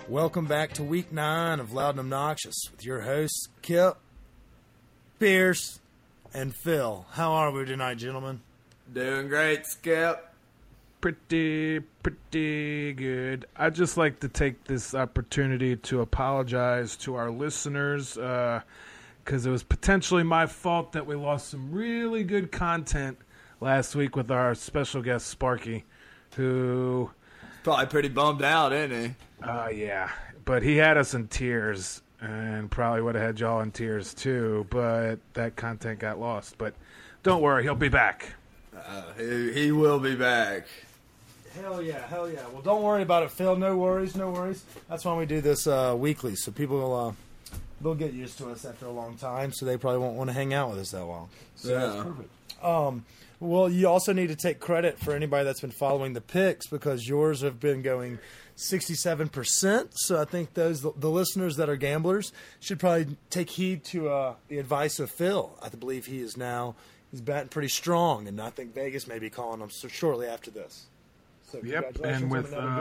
Welcome back to week 9 of Loud and Obnoxious with your hosts, Kip, Pierce, and Phil. How are we tonight, gentlemen? Doing great, Skip. Pretty good. I'd just like to take this opportunity to apologize to our listeners because it was potentially my fault that we lost some really good content last week with our special guest, Sparky, who... Probably pretty bummed out, isn't he? Yeah. But he had us in tears and probably would have had y'all in tears too, but that content got lost. But don't worry, he'll be back. He will be back. Hell yeah. Well, don't worry about it, Phil. No worries. That's why we do this weekly, so people will they'll get used to us after a long time, so they probably won't want to hang out with us that long. So that's perfect. Well, you also need to take credit for anybody that's been following the picks because yours have been going 67%. So I think the listeners that are gamblers should probably take heed to the advice of Phil. I believe he's batting pretty strong, and I think Vegas may be calling him shortly after this. So yep, and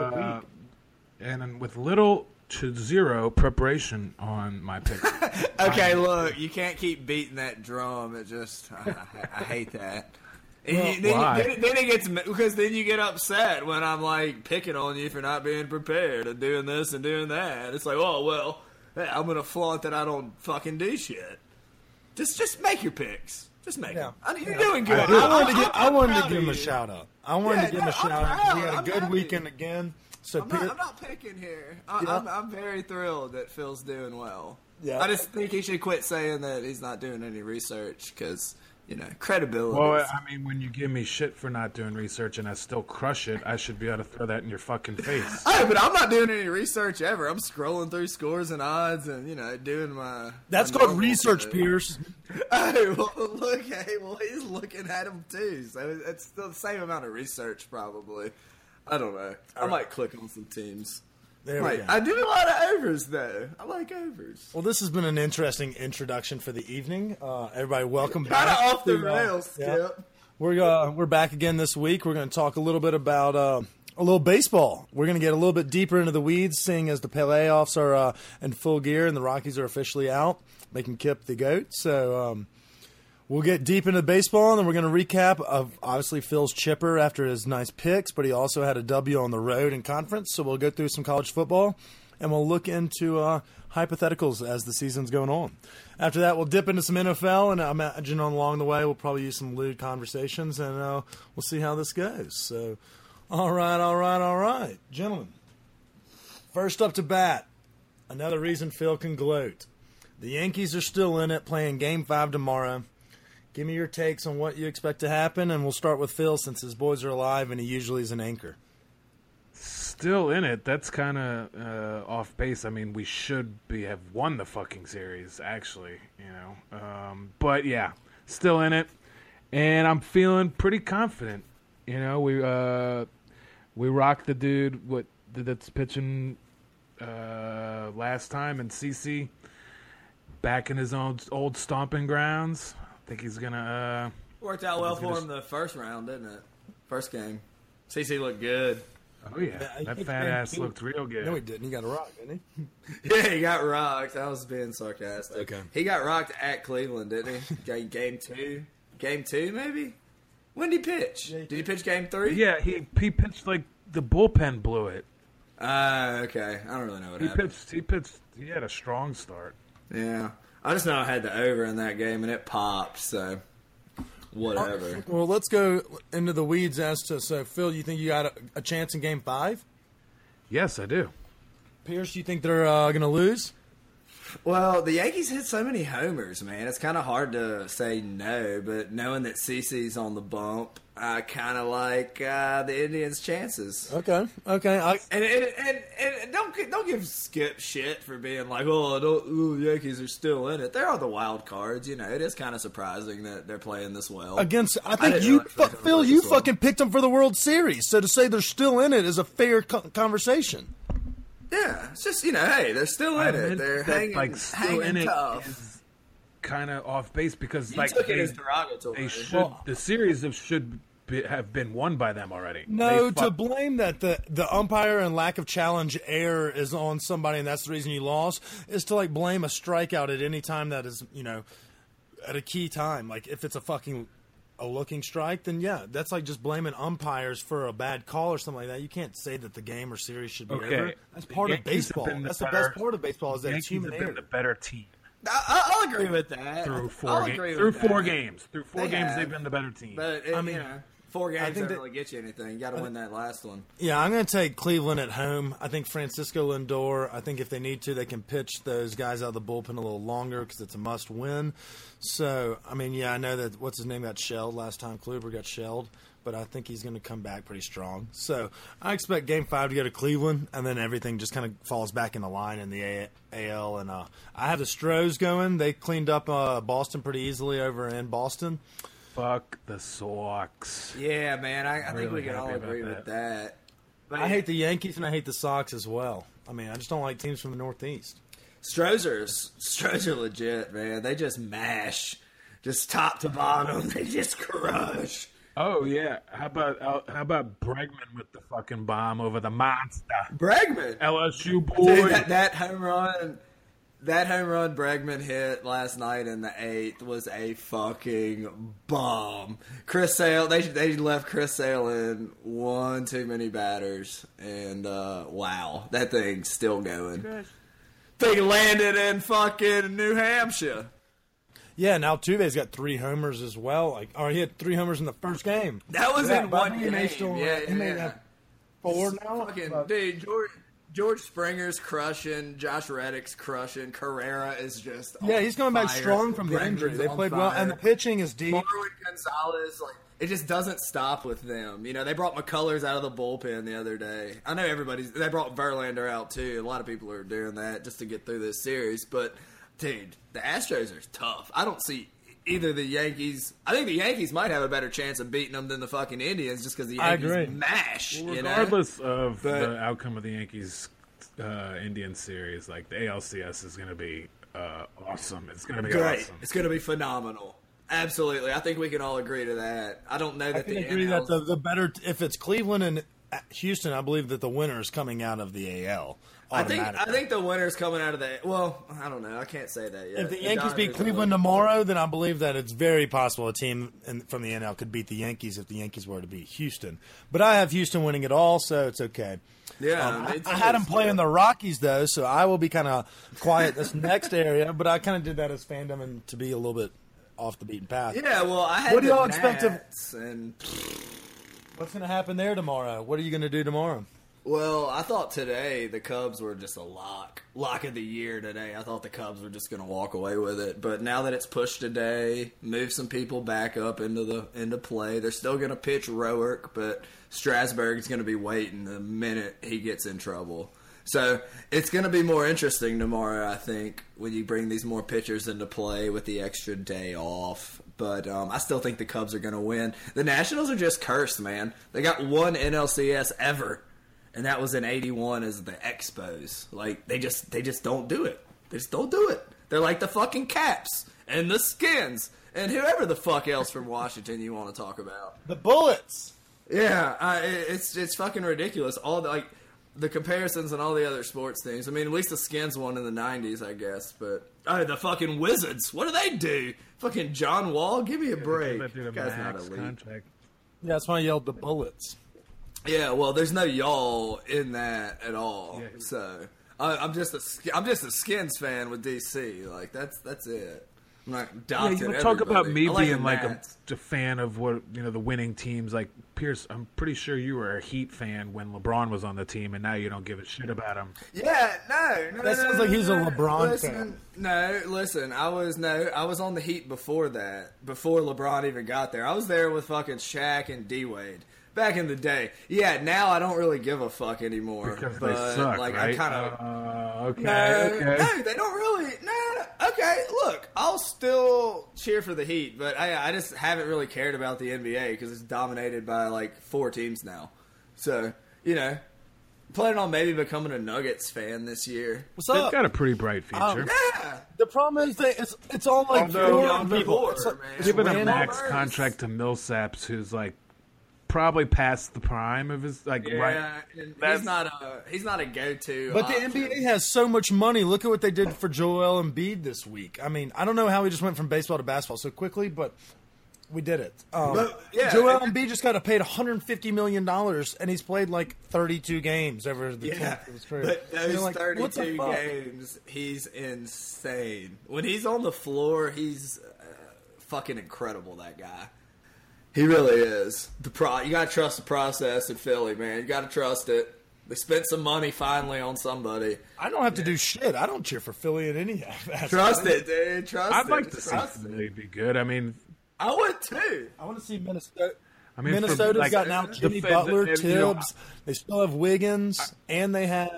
with little to zero preparation on my picks. Okay, look, you can't keep beating that drum. It just I hate that. Why? Then it gets because then you get upset when I'm like picking on you for not being prepared and doing this and doing that. It's like, oh well, hey, I'm gonna flaunt that I don't fucking do shit. Just make your picks. Just make them. You're doing good. I wanted to give him a shout out. I wanted to give him a shout out. He had a good weekend again. So I'm not picking here. I'm very thrilled that Phil's doing well. Yeah. I just think he should quit saying that he's not doing any research because. Credibility. Well, I mean, when you give me shit for not doing research and I still crush it, I should be able to throw that in your fucking face. Hey, but I'm not doing any research ever. I'm scrolling through scores and odds and, doing my... That's called research, Pierce. Hey, well, look, he's looking at them too. So it's still the same amount of research, probably. I don't know. I might click on some teams. There we go. I do a lot of overs, though. I like overs. Well, this has been an interesting introduction for the evening. Everybody, welcome back. Kind of off the rails, Skip. We're back again this week. We're going to talk a little bit about a little baseball. We're going to get a little bit deeper into the weeds, seeing as the playoffs are in full gear and the Rockies are officially out, making Kip the GOAT. So we'll get deep into baseball, and then we're going to recap of obviously Phil's chipper after his nice picks, but he also had a W on the road in conference. So we'll go through some college football, and we'll look into hypotheticals as the season's going on. After that, we'll dip into some NFL, and I imagine along the way we'll probably use some lewd conversations, and we'll see how this goes. So, all right, gentlemen. First up to bat, another reason Phil can gloat. The Yankees are still in it, playing Game 5 tomorrow. Give me your takes on what you expect to happen, and we'll start with Phil since his boys are alive and he usually is an anchor. Still in it. That's kind of off base. I mean, we should have won the fucking series, actually, But, yeah, still in it. And I'm feeling pretty confident. We rocked the dude that's pitching last time, and CC back in his old stomping grounds. I think he's gonna worked out well for him the first round, didn't it? First game. CC looked good. Oh yeah, that fat ass looked real good. No, he didn't. He got a rock, didn't he? Yeah, he got rocked. I was being sarcastic. Okay. He got rocked at Cleveland, didn't he? Game 2. Game 2, maybe. When did he pitch? Did he pitch Game 3? Yeah, he pitched like the bullpen blew it. Okay. I don't really know what happened. He pitched. He had a strong start. Yeah. I just know I had the over in that game, and it popped, so whatever. Well, let's go into the weeds so, Phil, you think you got a chance in Game 5? Yes, I do. Pierce, you think they're going to lose? Well, the Yankees hit so many homers, man. It's kind of hard to say no, but knowing that CeCe's on the bump, I kind of like the Indians' chances. Okay. And don't give Skip shit for being like, the Yankees are still in it. They are the wild cards, It is kind of surprising that they're playing this well. I think you, Phil, you fucking picked them for the World Series. So to say they're still in it is a fair conversation. Yeah, it's just, hey, they're still in it. They're hanging tough. Is kind of off base because you took it as derogatory. the series should have been won by them already. No, to blame that the umpire and lack of challenge error is on somebody, and that's the reason you lost, is to like blame a strikeout at any time that is, at a key time. Like if it's a looking strike, then yeah, that's like just blaming umpires for a bad call or something like that. You can't say that the game or series should be over. That's part of baseball. That's the best part of baseball is that it's human error. Been the better team. I'll agree with that. Through four games, they've been the better team. But 4 games doesn't really get you anything. You got to win that last one. Yeah, I'm going to take Cleveland at home. I think Francisco Lindor, I think if they need to, they can pitch those guys out of the bullpen a little longer because it's a must-win. So, I know that, what's his name, got shelled last time. Kluber got shelled, but I think he's going to come back pretty strong. So, I expect Game 5 to go to Cleveland, and then everything just kind of falls back into line in the AL. And I have the Stros going. They cleaned up Boston pretty easily over in Boston. Fuck the Sox. Yeah, man, I think we can all agree with that. But I hate the Yankees and I hate the Sox as well. I just don't like teams from the Northeast. Stros are legit, man. They just mash, just top to bottom. They just crush. Oh yeah, how about Bregman with the fucking bomb over the monster? Bregman, LSU boy. Dude, that home run. That home run Bregman hit last night in the 8th was a fucking bomb. Chris Sale, they left Chris Sale in one too many batters, and wow, that thing's still going. Thing landed in fucking New Hampshire. Yeah, now Altuve's got 3 homers as well. He had 3 homers in the first game. That was in one game. He may have 4 now. Dude, George Springer's crushing. Josh Reddick's crushing. Carrera is just he's coming back strong from the injury. They played well, and the pitching is deep. Marwin Gonzalez, it just doesn't stop with them. They brought McCullers out of the bullpen the other day. I know they brought Verlander out too. A lot of people are doing that just to get through this series. But, dude, the Astros are tough. I don't see either the Yankees. I think the Yankees might have a better chance of beating them than the fucking Indians just because the Yankees mash. Well, regardless of the outcome of the Yankees Indian series, the ALCS is going to be awesome. It's going to be great. Awesome. It's going to be phenomenal. Absolutely. I think we can all agree to that. I don't know that I agree that the better, if it's Cleveland and Houston, I believe that the winner is coming out of the AL. I think the winner's coming out of the. Well, I don't know. I can't say that yet. If the Yankees beat Cleveland tomorrow, then I believe that it's very possible a team from the NL could beat the Yankees if the Yankees were to beat Houston. But I have Houston winning it all, so it's okay. Yeah, I had them playing the Rockies though, so I will be kind of quiet this next area. But I kind of did that as fandom and to be a little bit off the beaten path. Yeah, well, I had. What do y'all expect What's going to happen there tomorrow? What are you going to do tomorrow? Well, I thought today the Cubs were just a lock of the year today. I thought the Cubs were just going to walk away with it, but now that it's pushed today, move some people back up into play. They're still going to pitch Roark, but Strasburg's going to be waiting the minute he gets in trouble. So it's going to be more interesting tomorrow, I think, when you bring these more pitchers into play with the extra day off. But I still think the Cubs are going to win. The Nationals are just cursed, man. They got one NLCS ever. And that was in '81 as the Expos. They just don't do it. They just don't do it. They're like the fucking Caps and the Skins and whoever the fuck else from Washington you want to talk about. The Bullets. Yeah, it's fucking ridiculous. All the comparisons and all the other sports things. At least the Skins won in the '90s, I guess. But the fucking Wizards. What do they do? Fucking John Wall. Give me a break. That guy's not elite. Contract. Yeah, that's why I yelled the Bullets. Yeah, well, there's no y'all in that at all. Yeah. So I'm just a Skins fan with DC. That's it. I'm not docking talk about me being a fan of what the winning teams. Like Pierce, I'm pretty sure you were a Heat fan when LeBron was on the team, and now you don't give a shit about him. Yeah, no. That sounds like he's a LeBron fan. No, listen, I was on the Heat before that, before LeBron even got there. I was there with fucking Shaq and D Wade. Back in the day. Yeah, now I don't really give a fuck anymore. Because they suck, right? I kind of... okay. No, they don't really... No, okay, look, I'll still cheer for the Heat, but I just haven't really cared about the NBA because it's dominated by, 4 teams now. So, planning on maybe becoming a Nuggets fan this year. What's up? They've got a pretty bright future. Yeah. The problem is that it's all young people. Giving a max contract to Millsaps, who's probably past the prime of his right. And he's not a go-to. But the option. NBA has so much money. Look at what they did for Joel Embiid this week. I mean, I don't know how he just went from baseball to basketball so quickly, but we did it. Joel Embiid just got paid $150 million, and he's played like 32 games over the tenth of his career. But those like, 32 games, he's insane. When he's on the floor, he's fucking incredible, that guy. He really is. You got to trust the process in Philly, man. You got to trust it. They spent some money finally on somebody. I don't have to do shit. I don't cheer for Philly in any aspect. Trust it, dude. Trust it. I'd like to see Philly be good. I mean, I would too. I want to see Minnesota. I mean, Minnesota's got now Jimmy Butler, Tibbs. They still have Wiggins, and they have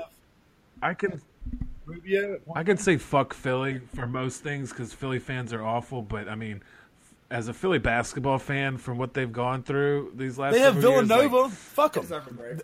Rubio. I can say fuck Philly for most things because Philly fans are awful. But I mean, as a Philly basketball fan, from what they've gone through these last, They have Villanova. Years, Fuck them.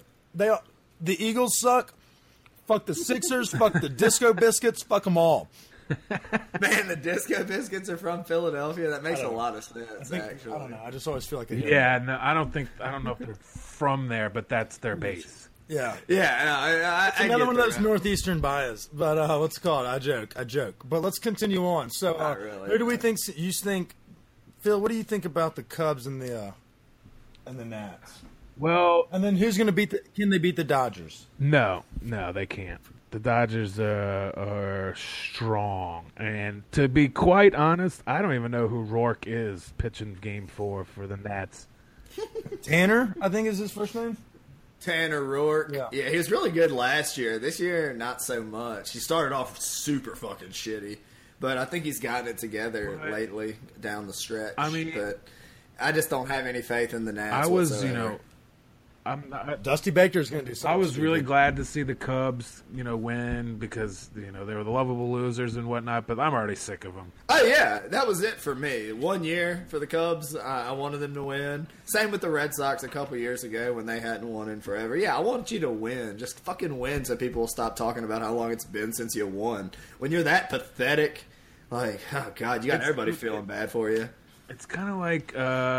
The Eagles suck. Fuck the Sixers. Fuck the Disco Biscuits. Fuck them all. Man, the Disco Biscuits are from Philadelphia. That makes a lot of sense, actually. I don't know. I just always feel like no, I don't know if they're from there, but that's their base. Yeah. Yeah, it's another one of those northeastern bias. But what's it called? I joke. But let's continue on. So, really. who do we think? You think, Phil? What do you think about the Cubs and the Nats? Well, and then who's going to beat? Can they beat the Dodgers? No, they can't. The Dodgers are strong, and to be quite honest, I don't even know who Rourke is pitching Game 4 for the Nats. Tanner, I think is his first name. Tanner Rourke. Yeah, he was really good last year. This year, not so much. He started off super fucking shitty, but I think he's gotten it together lately down the stretch. I mean, but I just don't have any faith in the Nats. I was, whatsoever. Dusty Baker's going to do something. I was really glad to see the Cubs, win because they were the lovable losers and whatnot. But I'm already sick of them. Oh yeah, that was it for me. 1 year for the Cubs, I wanted them to win. Same with the Red Sox a couple years ago when they hadn't won in forever. Yeah, I want you to win. Just fucking win, so people will stop talking about how long it's been since you won. When you're that pathetic, like, oh god, you got everybody feeling bad for you. It's kind of like,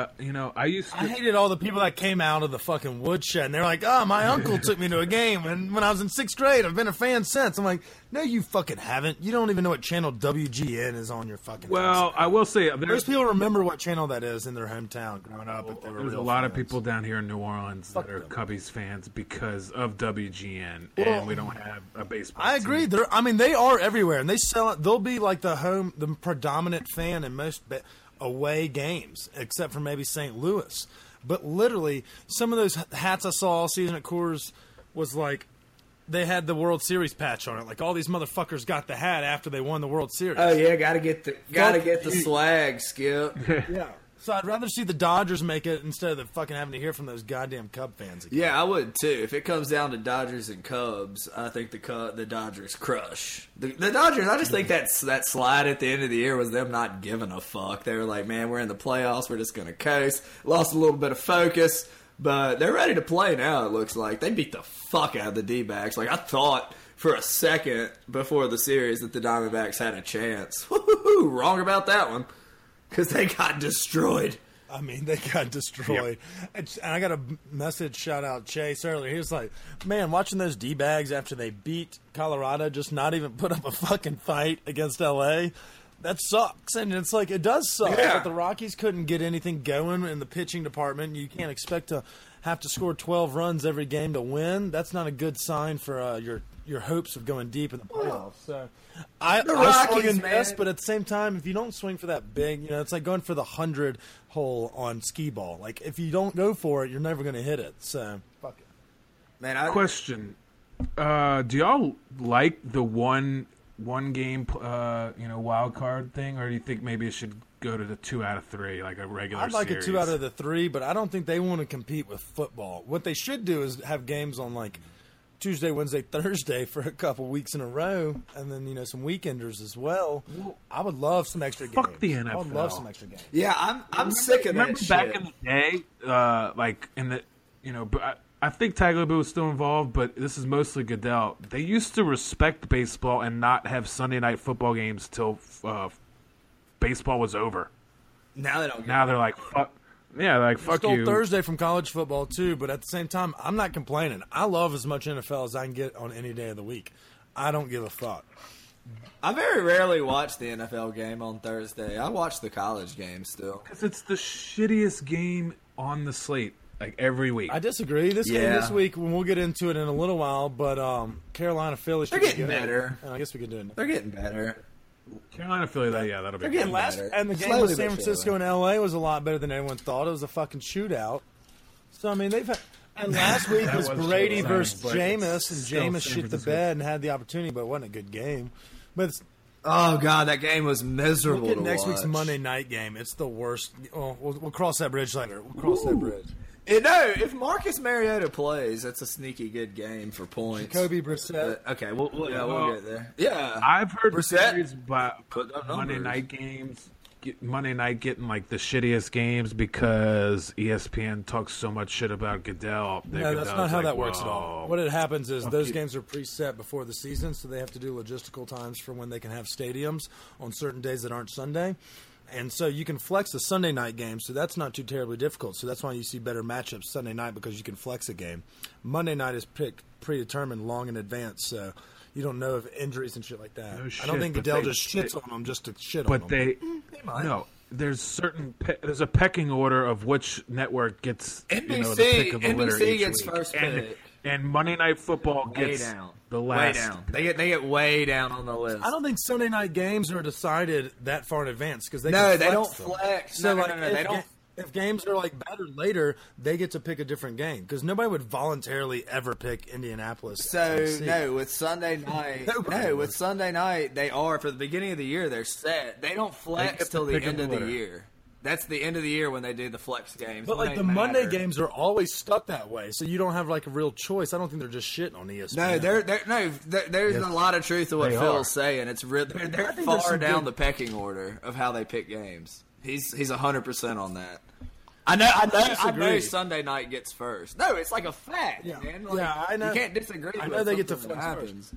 I hated all the people that came out of the fucking woodshed, and they're like, oh, my uncle took me to a game, and when I was in 6th grade, I've been a fan since. I'm like, no, you fucking haven't. You don't even know what channel WGN is on your fucking Well, I will say, most people remember what channel that is in their hometown growing up. If they were there's a lot of people down here in New Orleans that are Cubbies fans because of WGN, and we don't have a baseball I agree. team. They are everywhere, and they sell it. They'll be like the predominant fan in most away games, except for maybe St. Louis. But literally, some of those hats I saw all season at Coors was like they had the World Series patch on it. Like all these motherfuckers got the hat after they won the World Series. Oh yeah, gotta get the swag, Skip. Yeah. So I'd rather see the Dodgers make it instead of the fucking having to hear from those goddamn Cub fans again. Yeah, I would too. If it comes down to Dodgers and Cubs, I think the Dodgers crush. The Dodgers, I just think that slide at the end of the year was them not giving a fuck. They were like, man, we're in the playoffs. We're just going to coast. Lost a little bit of focus, but they're ready to play now, it looks like. They beat the fuck out of the D-backs. Like, I thought for a second before the series that the Diamondbacks had a chance. Woo-hoo-hoo, wrong about that one. Because they got destroyed. I mean, they got destroyed. Yep. And I got a message, shout out Chase earlier. He was like, man, watching those D-bags after they beat Colorado, just not even put up a fucking fight against L.A., that sucks. And it's like, it does suck. Yeah. But the Rockies couldn't get anything going in the pitching department. You can't expect to have to score 12 runs every game to win. That's not a good sign for your hopes of going deep in the playoffs. So I swung and missed, but at the same time, if you don't swing for that big, it's like going for the 100 hole on skee ball. Like if you don't go for it, you're never going to hit it. So fuck it. Man, Question: do y'all like the one game, wild card thing, or do you think maybe it should go to the 2 out of 3, like a regular? I'd like series? a 2 out of the 3, but I don't think they want to compete with football. What they should do is have games on like Tuesday, Wednesday, Thursday for a couple weeks in a row, and then some weekenders as well. I would love some extra games. Fuck the NFL. I would love some extra games. Yeah, I'm sick of that remember shit. back in the day, like in the I think Tagliabue was still involved, but this is mostly Goodell. They used to respect baseball and not have Sunday night football games till baseball was over. Now they don't. Now they're like, Yeah, like I fuck stole you. Thursday from college football too, but at the same time, I'm not complaining. I love as much NFL as I can get on any day of the week. I don't give a fuck. I very rarely watch the NFL game on Thursday. I watch the college game still. Because it's the shittiest game on the slate, like every week. I disagree. This game Yeah. this week, we'll get into it in a little while, but Carolina Philly should They're be getting good. better. I guess we can do it. They're getting better. Carolina, Philly, that'll be They're good. getting better. And the game Slowly with but San Francisco surely. and LA was a lot better than everyone thought. It was a fucking shootout. So I mean, they've had. And last week That was was Brady exciting, versus but Jameis, it's and still Jameis San shit the Francisco. bed and had the opportunity, but it wasn't a good game. But it's, Oh god, that game was miserable. look at to next week's watch. Monday night game. It's the worst. Oh, we'll cross that bridge later. We'll cross that bridge. No, if Marcus Mariota plays, that's a sneaky good game for points. Kobe Brissett. Okay, we'll Well, get there. Yeah, I've heard Brissett theories about put up Monday numbers. night games. Monday night getting like the shittiest games because ESPN talks so much shit about Goodell. No, that's not how that works at all. "Whoa." What it happens is those you. games are preset before the season, so they have to do logistical times for when they can have stadiums on certain days that aren't Sunday. And so you can flex the Sunday night game, so that's not too terribly difficult. So that's why you see better matchups Sunday night because you can flex a game. Monday night is picked predetermined long in advance, so you don't know of injuries and shit like that. No I don't shit, think but Goodell they- just shits on them just to shit on But them. might. no. There's a pecking order of which network gets the NBC pick of the litter NBC each gets week. first pick. And Monday Night Football Way gets down. the Way last. down. They get way down on the list. I don't think Sunday night games are decided that far in advance because they No, can they flex don't them. flex. So No, like, no, if, they don't. If games are like better later, they get to pick a different game because nobody would voluntarily ever pick Indianapolis. So Tennessee. no, with Sunday night, Nobody would. with Sunday night, they are for the beginning of the year. They're set. They don't They flex get to till the pick end a of the winner. year. That's the end of the year when they do the flex games. But when like they the Monday matter. games are always stuck that way, so you don't have like a real choice. I don't think they're just shitting on ESPN. No, there's a lot of truth to what They Phil's are. saying. It's they're think there's far some down good- the pecking order of how they pick games. He's 100% on that. I know disagree. Sunday night gets first. No, it's like a fact, Yeah. man. Like, Yeah, I know. You can't disagree. I with know they get to something that flex happens.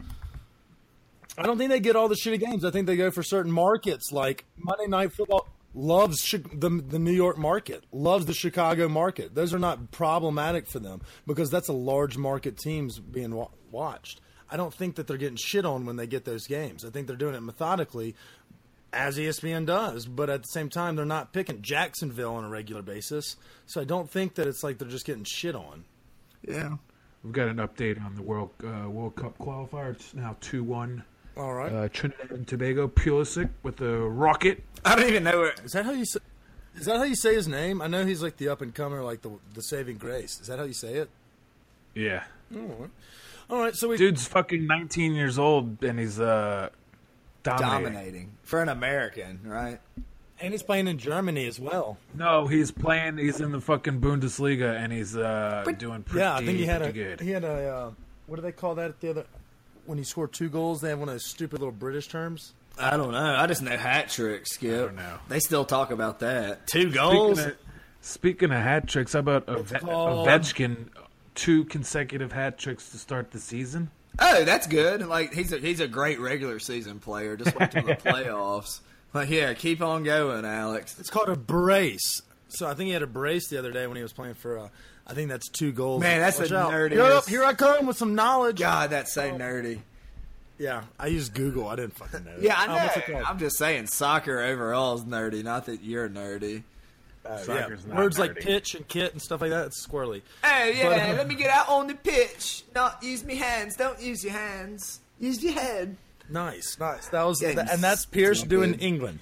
I don't think they get all the shitty games. I think they go for certain markets. Like Monday Night Football loves the New York market, loves the Chicago market. Those are not problematic for them because that's a large market teams being watched. I don't think that they're getting shit on when they get those games. I think they're doing it methodically, as ESPN does. But at the same time, they're not picking Jacksonville on a regular basis. So I don't think that it's like they're just getting shit on. Yeah. We've got an update on the World Cup qualifier. It's now 2-1. All right. Trinidad and Tobago, Pulisic with a rocket. I don't even know where. Is that how you say? Is that how you say his name? I know he's like the up and comer, like the saving grace. Is that how you say it? Yeah. All right, so we Dude's fucking 19 years old and he's dominating. For an American, right? and he's playing in Germany as well. No, he's playing. He's in the fucking Bundesliga and he's doing pretty, Yeah, I think he had good. a what do they call that the other when he scored 2 goals? They have one of those stupid little British terms. I don't know. I just know hat trick, Skip. I don't know. They still talk about that. 2 goals? Speaking of hat tricks, how about called- Ovechkin? 2 consecutive hat tricks to start the season. Oh, that's good. Like he's a great regular season player. Just wait till the playoffs. Like, yeah, keep on going, Alex. It's called a brace. So I think he had a brace the other day when he was playing for. I think that's 2 goals. Man, that's Watch the out. nerdiest. Here I come with some knowledge. God, that's so nerdy. Yeah, I used Google. I didn't fucking know. Yeah, I Oh, what's it know. called? I'm just saying, soccer overall is nerdy. Not that you're nerdy. Yeah, Soccer's not words like nerdy. pitch and kit and stuff like that. It's squirrely. Hey, yeah, But, let me get out on the pitch. Not use me hands. Don't use your hands. Use your head. Nice. That was, Yeah, and that's Pierce stupid. doing England.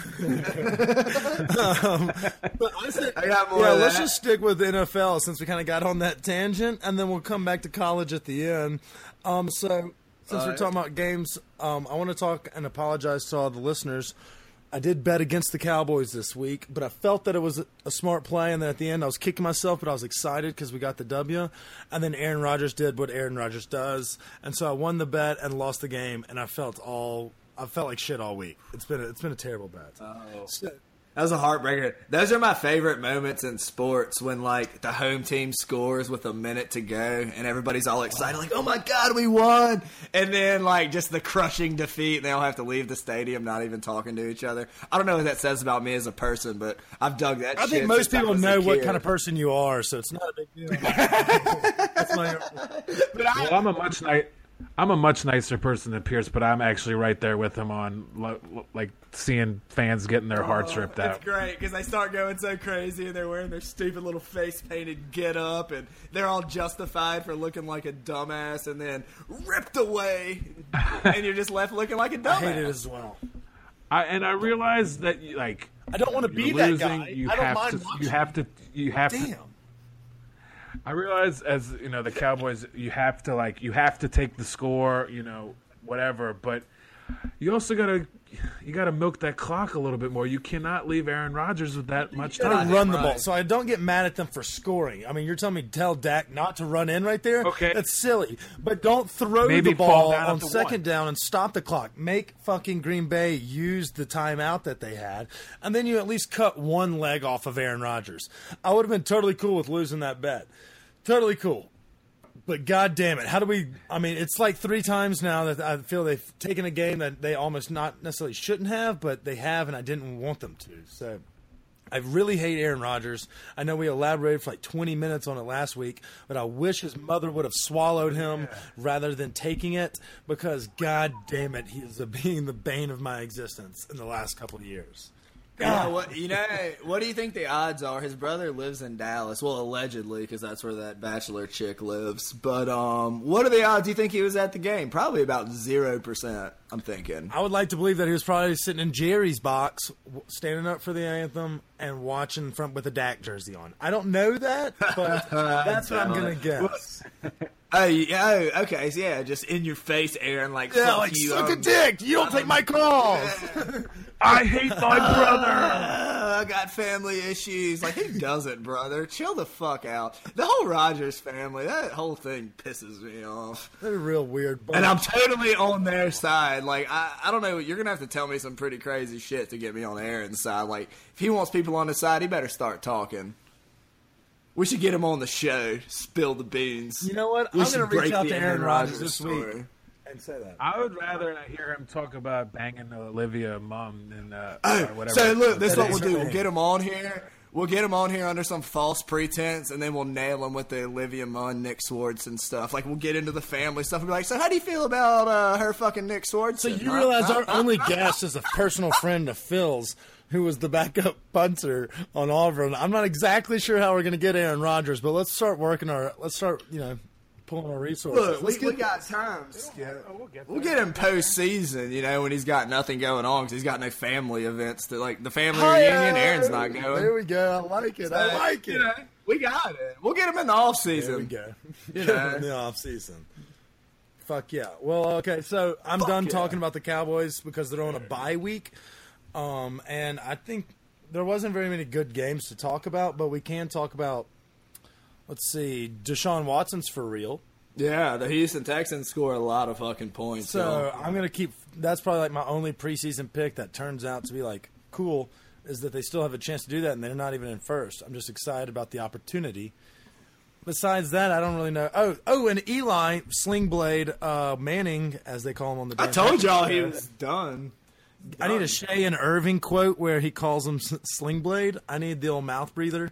But I said, I got more yeah, of let's that. just stick with the NFL since we kind of got on that tangent, and then we'll come back to college at the end. So since we're talking about games, I want to talk and apologize to all the listeners. I did bet against the Cowboys this week, but I felt that it was a smart play, and then at the end I was kicking myself, but I was excited because we got the W, and then Aaron Rodgers did what Aaron Rodgers does, and so I won the bet and lost the game, and I felt like shit all week. It's been a terrible bet. Oh. So, That was a heartbreaker. Those are my favorite moments in sports when, like, the home team scores with a minute to go and everybody's all excited, like, oh my God, we won. And then, like, just the crushing defeat and they all have to leave the stadium not even talking to each other. I don't know what that says about me as a person, but I've dug that shit. I think most since I people was a know what kid. kind of person you are, so it's not a big deal. That's my, Well, I'm a much nicer person than Pierce, but I'm actually right there with him on like seeing fans getting their hearts ripped out. It's great because they start going so crazy and they're wearing their stupid little face painted get up and they're all justified for looking like a dumbass and then ripped away and you're just left looking like a dumbass. I hate it as well. I realize that like I don't want to be you're that losing, guy. You I don't have mind to. watching. You have Damn. to. I realize, as you know, the Cowboys, you have to take the score, whatever. But you also gotta milk that clock a little bit more. You cannot leave Aaron Rodgers with that much You gotta time. run the Right. ball. So I don't get mad at them for scoring. I mean, you're telling me tell Dak not to run in right there? Okay. That's silly. But don't throw Maybe the fall ball down on at the second one. down and stop the clock. Make fucking Green Bay use the timeout that they had, and then you at least cut one leg off of Aaron Rodgers. I would have been totally cool with losing that bet. Totally cool. But God damn it, how do we – I mean, it's like 3 times now that I feel they've taken a game that they almost not necessarily shouldn't have, but they have, and I didn't want them to. So I really hate Aaron Rodgers. I know we elaborated for like 20 minutes on it last week, but I wish his mother would have swallowed him rather than taking it because God damn it, he is being the bane of my existence in the last couple of years. Yeah, what do you think the odds are? His brother lives in Dallas. Well, allegedly, because that's where that bachelor chick lives. But what are the odds? Do you think he was at the game? Probably about 0%, I'm thinking. I would like to believe that he was probably sitting in Jerry's box, standing up for the anthem and watching from with a Dak jersey on. I don't know that, but that's what I'm going to guess. Oh, yeah, okay, so yeah, just in your face, Aaron, like, Yeah, fuck like, you. suck a dick. You don't take my calls. I hate my brother. I got family issues. Like, who doesn't, brother? Chill the fuck out. The whole Rogers family, that whole thing pisses me off. They're a real weird bunch. And I'm totally on their side. Like, I don't know. You're going to have to tell me some pretty crazy shit to get me on Aaron's side. Like, if he wants people on his side, he better start talking. We should get him on the show. Spill the beans. You know what? We I'm should going to reach break out the to Aaron Rodgers this story. week and say that. I would rather hear him talk about banging Olivia mom than whatever. So look, this is what That we'll is do. her We'll name. get him on here. We'll get him on here under some false pretense, and then we'll nail him with the Olivia Munn, Nick Swardson stuff. Like, we'll get into the family stuff and be like, so how do you feel about her fucking Nick Swardson? So you realize our only guest is a personal friend of Phil's, who was the backup punter on Auburn. I'm not exactly sure how we're going to get Aaron Rodgers, but let's start pulling our resources. Look, we got time. Skip. We'll get him postseason, when he's got nothing going on because he's got no family events. Like, the family reunion, Aaron's not going. There we go. I like it. I like it. We got it. We'll get him in the off There we season. go. You know. In the off season. Fuck yeah. Well, okay, so I'm done talking about the Cowboys because they're on a bye week. And I think there wasn't very many good games to talk about, but we can talk about, let's see, Deshaun Watson's for real. Yeah, the Houston Texans score a lot of fucking points. So y'all. I'm going to keep, that's probably like my only preseason pick that turns out to be like cool, is that they still have a chance to do that and they're not even in first. I'm just excited about the opportunity. Besides that, I don't really know. Oh, and Eli Slingblade Manning, as they call him on the I Dan told y'all Patrick he show. was done. I need a Shea and Irving quote where he calls him Slingblade. I need the old mouth breather.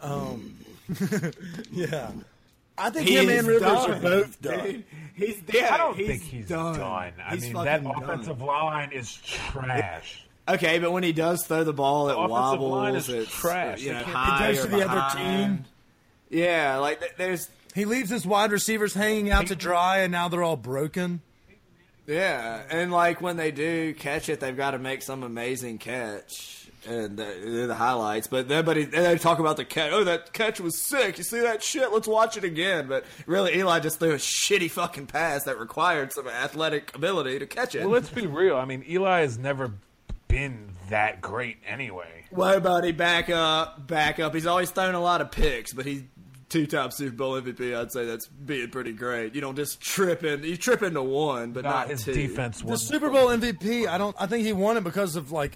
Yeah. I think him and Rivers are both done. I don't think he's done. done. I He's mean, fucking that done. offensive line is trash. Okay, but when he does throw the ball, it offensive wobbles. line is it's trash. You know, It high goes or to the other behind. team. Yeah, like there's He leaves his wide receivers hanging out to dry, and now they're all broken. yeah, and like when they do catch it, they've got to make some amazing catch, and they're the highlights. But they talk about the catch. Oh, that catch was sick. You see that shit? Let's watch it again. But really, Eli just threw a shitty fucking pass that required some athletic ability to catch it. Well, let's be real. I mean, Eli has never been that great anyway. Well, buddy, back up. He's always thrown a lot of picks, but he's two-time Super Bowl MVP. I'd say that's being pretty great. You don't just trip in. You trip into one, but not His two. defense The won. Super Bowl MVP, I think he won it because of like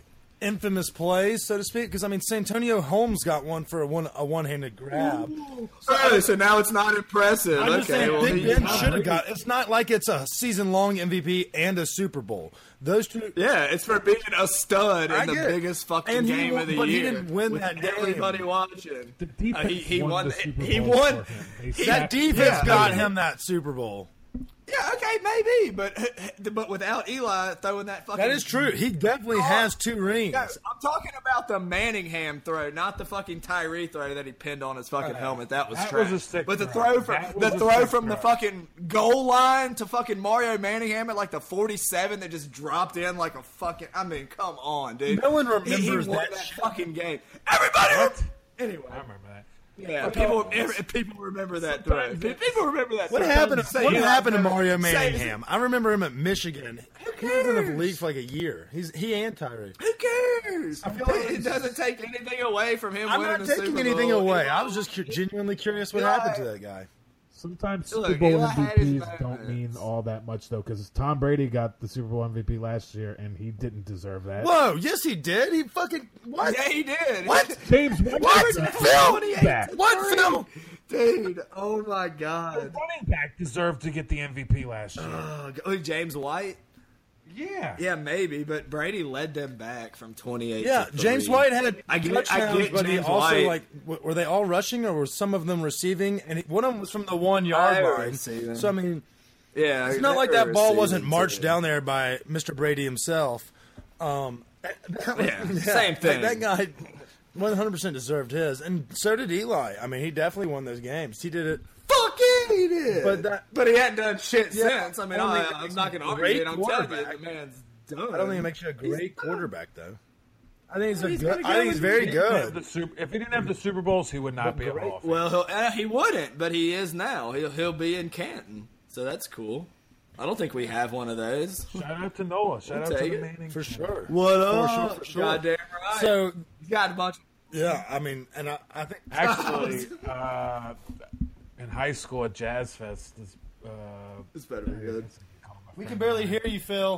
infamous plays, so to speak. Because I mean, Santonio Holmes got one for a one-handed grab. So now it's not impressive. I'm just saying, well, Big Ben should have got. It's not like it's a season-long MVP and a Super Bowl. Those two. Yeah, it's for being a stud in the get it. biggest fucking And game of the but year. he didn't win with that game. everybody watching. The defense he won won. the Super He Bowl won. for him. They That sacked- defense got him that Super Bowl. Yeah, okay, maybe, but without Eli throwing that fucking. That is true. He definitely has 2 rings. No, I'm talking about the Manningham throw, not the fucking Tyree throw that he pinned on his fucking helmet. That was That trash. was a sick but the throw. throw That from was a sick the throw. fucking goal line to fucking Mario Manningham at like the 47 that just dropped in like a fucking. I mean, come on, dude. No one He remembers won that shit. fucking game. Everybody. Anyway, I remember that. yeah, people remember that throw. People remember that. What throw. happened? Say What Eli happened to never- Mario say- Manningham? I remember him at Michigan. He was in the cares? league for like a year. He and Tyree. Who cares? I feel like It doesn't take anything away from him I'm winning not the Super taking Bowl. anything away. I was just genuinely curious what Eli- happened to that guy. Sometimes Look, Super Bowl Eli had his MVPs don't mean moments. all that much, though, because Tom Brady got the Super Bowl MVP last year, and he didn't deserve that. Whoa! Yes, he did. He fucking what? Yeah, he did. What? James White What? was a Phil? running back. What, Phil? Dude, oh my God. Running back deserved to get the MVP last year. Oh, James White? Yeah. Yeah, maybe, but Brady led them back from 28 Yeah, to 3. James White had I get touchdowns, but he James also White. like were they all rushing or were some of them receiving? And one of them was from the 1 yard They were line. receiving. So I mean, Yeah, it's not they like were that ball receiving, wasn't marched too. down there by Mr. Brady himself. Yeah, same thing. That guy 100% deserved his, and so did Eli. I mean, he definitely won those games. He did it. Fucking he did. But he hadn't done shit Yeah, since. I mean, I don't think it I'm makes not him going to a great argue it. I'm telling you, quarterback. the man's done. I don't think it makes you a great quarterback, though. I think he's a He's good. gonna I think go he's very If he didn't have good. if he didn't have the Super Bowls, he would not be a Hall of Fame. Well, he wouldn't, but he is now. He'll be in Canton, so that's cool. I don't think we have one of those. Shout out to Noah. Shout out to take the it. Manning. For sure. What up? For sure. Goddamn right. So he's got a bunch. yeah, I mean, and I think Actually, in high school at Jazz Fest, This better be good. we can barely hear you, Phil.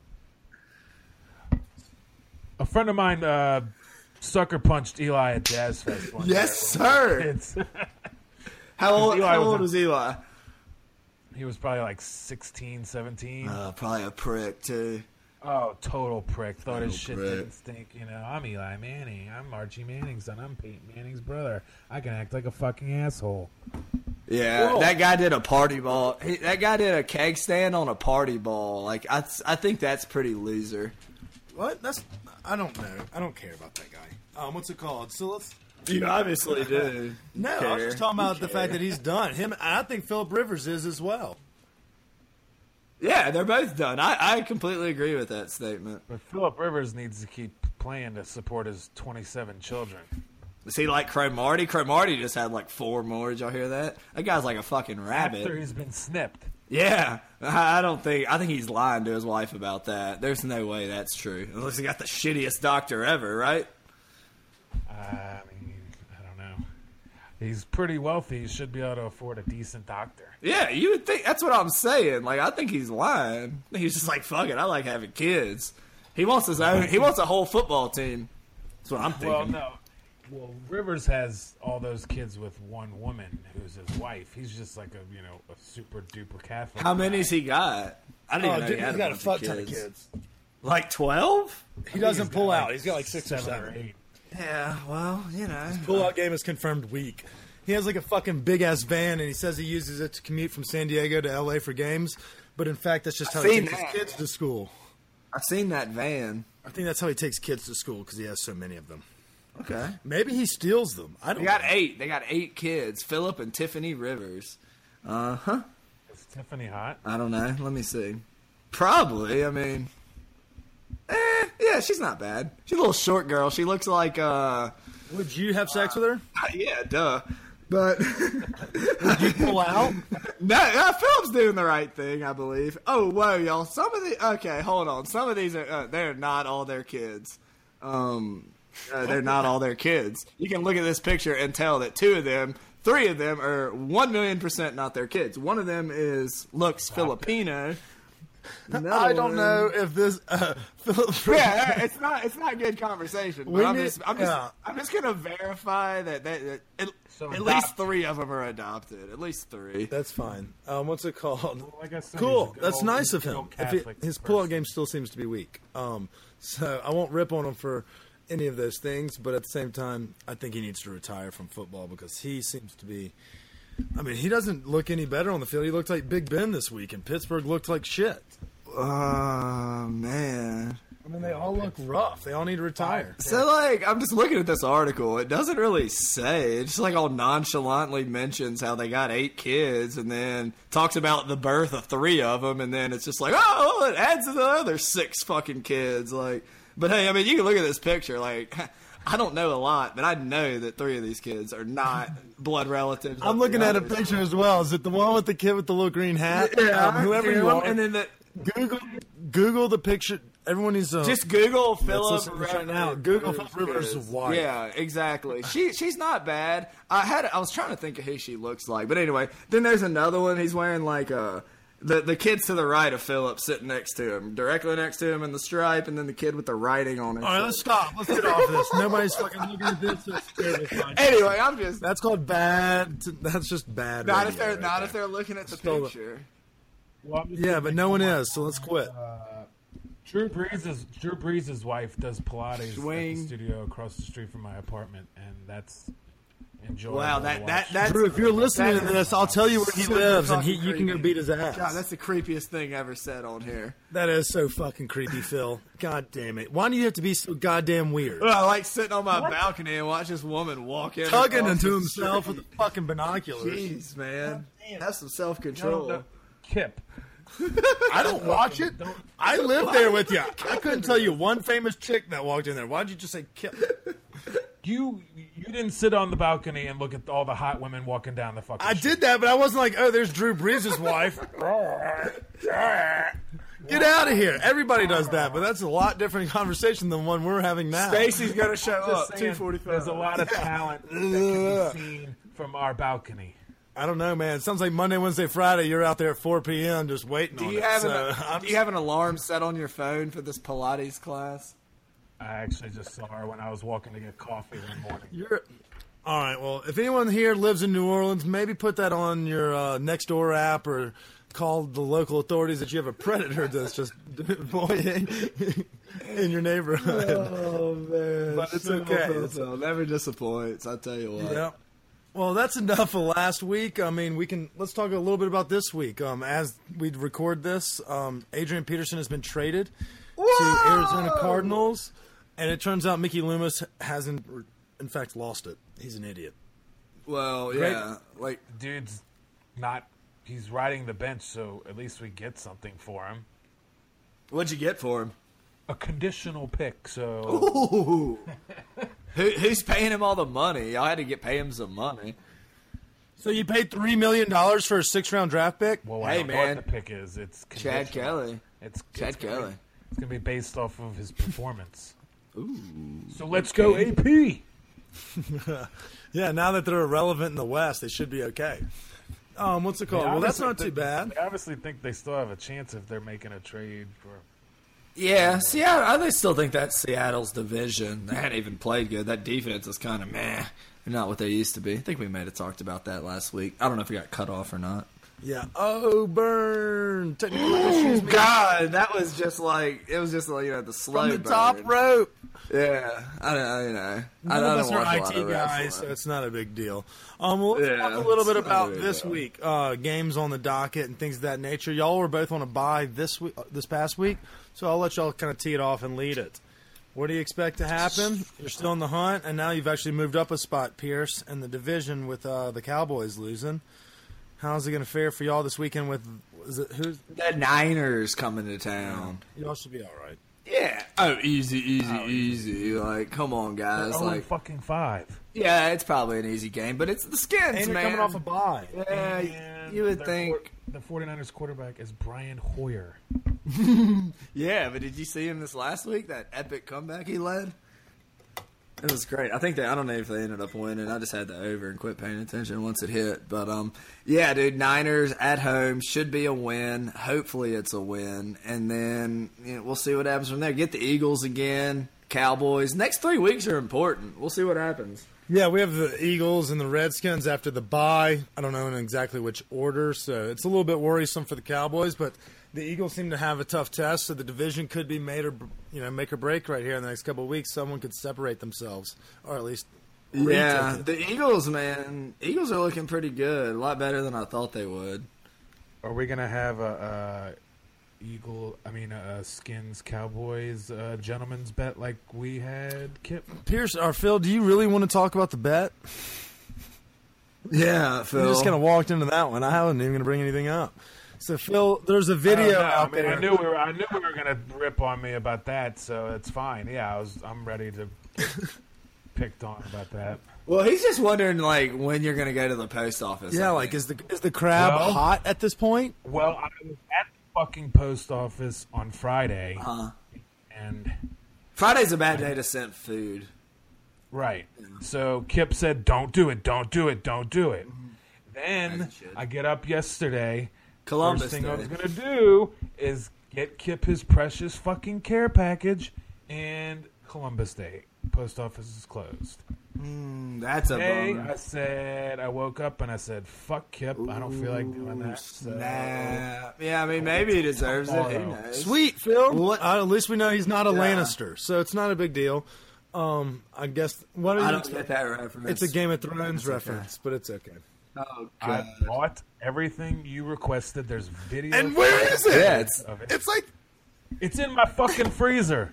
a friend of mine sucker punched Eli at Jazz Fest. One Yes, day. sir. It's, How old? Eli How was old in- was Eli? he was probably like 16, 17. Probably a prick too. Oh, total prick. Thought his shit prick. didn't stink. You know, I'm Eli Manning. I'm Archie Manning's son. I'm Peyton Manning's brother. I can act like a fucking asshole. Yeah, Whoa. that guy did a party ball. That guy did a keg stand on a party ball. Like I think that's pretty loser. What? I don't know. I don't care about that guy. What's it called? So let's. You obviously do. No, I was just talking about the fact that he's done. Him, I think Philip Rivers is as well. Yeah, they're both done. I completely agree with that statement. But Philip Rivers needs to keep playing to support his 27 children. Is he like Cromartie? Cromartie just had like 4 more. Did y'all hear that? That guy's like a fucking rabbit. After he's been snipped. Yeah, I think he's lying to his wife about that. There's no way that's true. Unless he got the shittiest doctor ever, right? I mean, I don't know. He's pretty wealthy. He should be able to afford a decent doctor. Yeah, you would think. That's what I'm saying. Like, I think he's lying. He's just like, fuck it, I like having kids. He wants his own. He wants a whole football team. That's what I'm thinking. Well, no. Well, Rivers has all those kids with one woman who's his wife. He's just like a super duper Catholic. How many's he got? I didn't Oh, even know dude, he had he's got a bunch fuck of ton of kids. Like 12? He doesn't pull out. He's got like 6 or 7 or 7. 8. Yeah, well, you know. Pull-out game is confirmed weak. He has like a fucking big-ass van, and he says he uses it to commute from San Diego to L.A. for games. But in fact, that's just how he seen takes his that. kids to school. I've seen that van. I think that's how he takes kids to school because he has so many of them. Okay. Maybe he steals them. I don't They got know. 8. They got 8 kids. Philip and Tiffany Rivers. Uh-huh. Is Tiffany hot? I don't know. Let me see. Probably. I mean, yeah, she's not bad. She's a little short girl. She looks like, Would you have sex with her? yeah, duh. But Would you pull out? no, Philip's doing the right thing, I believe. Oh, whoa, y'all. Some of the okay, hold on. Some of these are they're not all their kids. They're not all their kids. You can look at this picture and tell that 3 of them are 1,000,000% not their kids. One of them looks Filipino. I don't know if this Philip. Yeah, it's not good conversation. But I'm just gonna verify that at least 3 of them are adopted. At least 3. That's fine. What's it called? Well, like I said, Cool. he's a That's good nice old- of good him. old Catholic His person. pull-out game still seems to be weak. So I won't rip on him for any of those things, but at the same time, I think he needs to retire from football because he seems to be. I mean, he doesn't look any better on the field. He looked like Big Ben this week, and Pittsburgh looked like shit. Oh man. I mean, they all look rough. They all need to retire. So, like, I'm just looking at this article. It doesn't really say. It just, like, all nonchalantly mentions how they got 8 kids and then talks about the birth of 3 of them. And then it's just like, oh, it adds to the other 6 fucking kids. Like, but hey, I mean, you can look at this picture. Like, I don't know a lot, but I know that 3 of these kids are not blood relatives. I'm looking at a picture as well. Is it the one with the kid with the little green hat? Yeah, whoever you are. And then Google the picture. Everyone needs to just Google Philip listening right now. Google Philip Rivers' wife. Yeah, exactly. She's not bad. I was trying to think of who she looks like, but anyway. Then there's another one. He's wearing like the kids to the right of Philip sitting next to him, directly next to him in the stripe, and then the kid with the writing on it. All right, let's stop. Let's get off this. Nobody's fucking looking at this. It's terrifying. Anyway, I'm just That's called bad. That's just bad. not radio if right they're looking at the Still- picture. Well, I'm just Yeah, but no one is. So let's quit. Drew Brees' wife does Pilates Swing. at the studio across the street from my apartment, and that's enjoyable. Wow, to that's watch. Drew, if you're listening to this, I'll tell you where he super lives, and fucking you can go creepy. beat his ass. God, that's the creepiest thing ever said on here. That is so fucking creepy, Phil. God damn it. Why do you have to be so goddamn weird? Well, I like sitting on my balcony and watch this woman walk in, Tugging across into the himself with the fucking binoculars. Jeez, man, have some self No, control. no, Kip. I don't watch it. I lived there with you. I couldn't tell you one famous chick that walked in there. Why'd you just say Kip? You didn't sit on the balcony and look at all the hot women walking down the fucking I street. did that, but I wasn't like, oh, there's Drew Brees' wife. Get out of here. Everybody does that, but that's a lot different conversation than one we're having now. Stacy's gonna show up. Just saying, 2:45. There's a lot of talent that can be seen from our balcony. I don't know, man. It sounds like Monday, Wednesday, Friday, you're out there at 4 p.m. just waiting Do on you it. have So, do you have an alarm set on your phone for this Pilates class? I actually just saw her when I was walking to get coffee one morning. You're all right. Well, if anyone here lives in New Orleans, maybe put that on your Nextdoor app or call the local authorities that you have a predator that's just voying in your neighborhood. Oh man, But it's okay. It's- never disappoints. I tell you what. Yeah. Well, that's enough of last week. I mean, let's talk a little bit about this week. As we record this, Adrian Peterson has been traded to Arizona Cardinals, and it turns out Mickey Loomis hasn't, in fact, lost it. He's an idiot. Well, Great. yeah, like Dude's not. He's riding the bench, so at least we get something for him. what'd you get for him? A conditional pick, so Ooh. Who's paying him all the money? Y'all had to pay him some money. So you paid $3 million for a 6th-round draft pick? well, Hey, I don't know man. what the pick is. It's Chad conditional. Kelly. It's Chad gonna Kelly. be- It's gonna be based off of his performance. Ooh. So let's go, AP. Yeah, now that they're irrelevant in the West, they should be okay. What's it called? Well, that's not too bad. I obviously think they still have a chance if they're making a trade for. Yeah, Seattle. I still think that's Seattle's division. They hadn't even played good. That defense is kind of meh. They're not what they used to be. I think we might have talked about that last week. I don't know if we got cut off or not. Yeah. Oh, burn. Technical issues. God, that was just like the slow From the burn. top rope. Yeah, I know. None I of us don't watch a are lot IT of guys, wrestling. so it's not a big deal. Well, let's Yeah, talk a little bit it's not about a big this deal. week. Games on the docket and things of that nature. Y'all were both on a bye this past week, so I'll let y'all kind of tee it off and lead it. What do you expect to happen? You're still in the hunt, and now you've actually moved up a spot, Pierce, in the division with the Cowboys losing. How's it going to fare for y'all this weekend with who's? The Niners coming to town. Y'all should be all right. Yeah. Oh, easy. Like, come on, guys. Oh, Like, fucking 5. yeah, it's probably an easy game, but it's the Skins, And you're man. coming off a bye. Yeah, And you would their think. the 49ers quarterback is Brian Hoyer. Yeah, but did you see him this last week? That epic comeback he led. It was great. I think I don't know if they ended up winning. I just had the over and quit paying attention once it hit. But yeah, dude, Niners at home should be a win. Hopefully, it's a win, and then we'll see what happens from there. Get the Eagles again, Cowboys. Next 3 weeks are important. We'll see what happens. Yeah, we have the Eagles and the Redskins after the bye. I don't know in exactly which order, so it's a little bit worrisome for the Cowboys, but the Eagles seem to have a tough test, so the division could be made or make or break right here in the next couple of weeks. Someone could separate themselves, or at least Yeah, retake it. the Eagles, man. Eagles are looking pretty good. A lot better than I thought they would. Are we gonna have a Skins Cowboys gentleman's bet like we had, Kip? Pierce or Phil, do you really want to talk about the bet? Yeah, Phil. You just kind of walked into that one. I wasn't even going to bring anything up. So Phil, there's a video out there. I knew we were gonna rip on me about that, so it's fine. Yeah, I'm ready to get picked on about that. Well, he's just wondering when you're going to go to the post office. Yeah, is the crab hot at this point? Well, I was at the fucking post office on Friday, and Friday's a bad day to send food. right. So Kip said, "Don't do it, don't do it, don't do it." Then I get up yesterday. Columbus First thing Day. I was gonna do is get Kip his precious fucking care package, and Columbus Day post office is closed. That's a Hey, bummer. I woke up and I said, "Fuck Kip, I don't feel like doing that." So, Snap. Yeah, I mean, maybe he deserves it. Who tomorrow. knows? Sweet, Phil. What? At least we know he's not a Yeah. Lannister, so it's not a big deal. I guess what I are don't you? get that reference. It's a Game of Thrones It's okay. reference, but it's okay. Oh, I God. bought everything you requested. There's video. And where is it? Yeah, it's of it. It's like It's in my fucking freezer.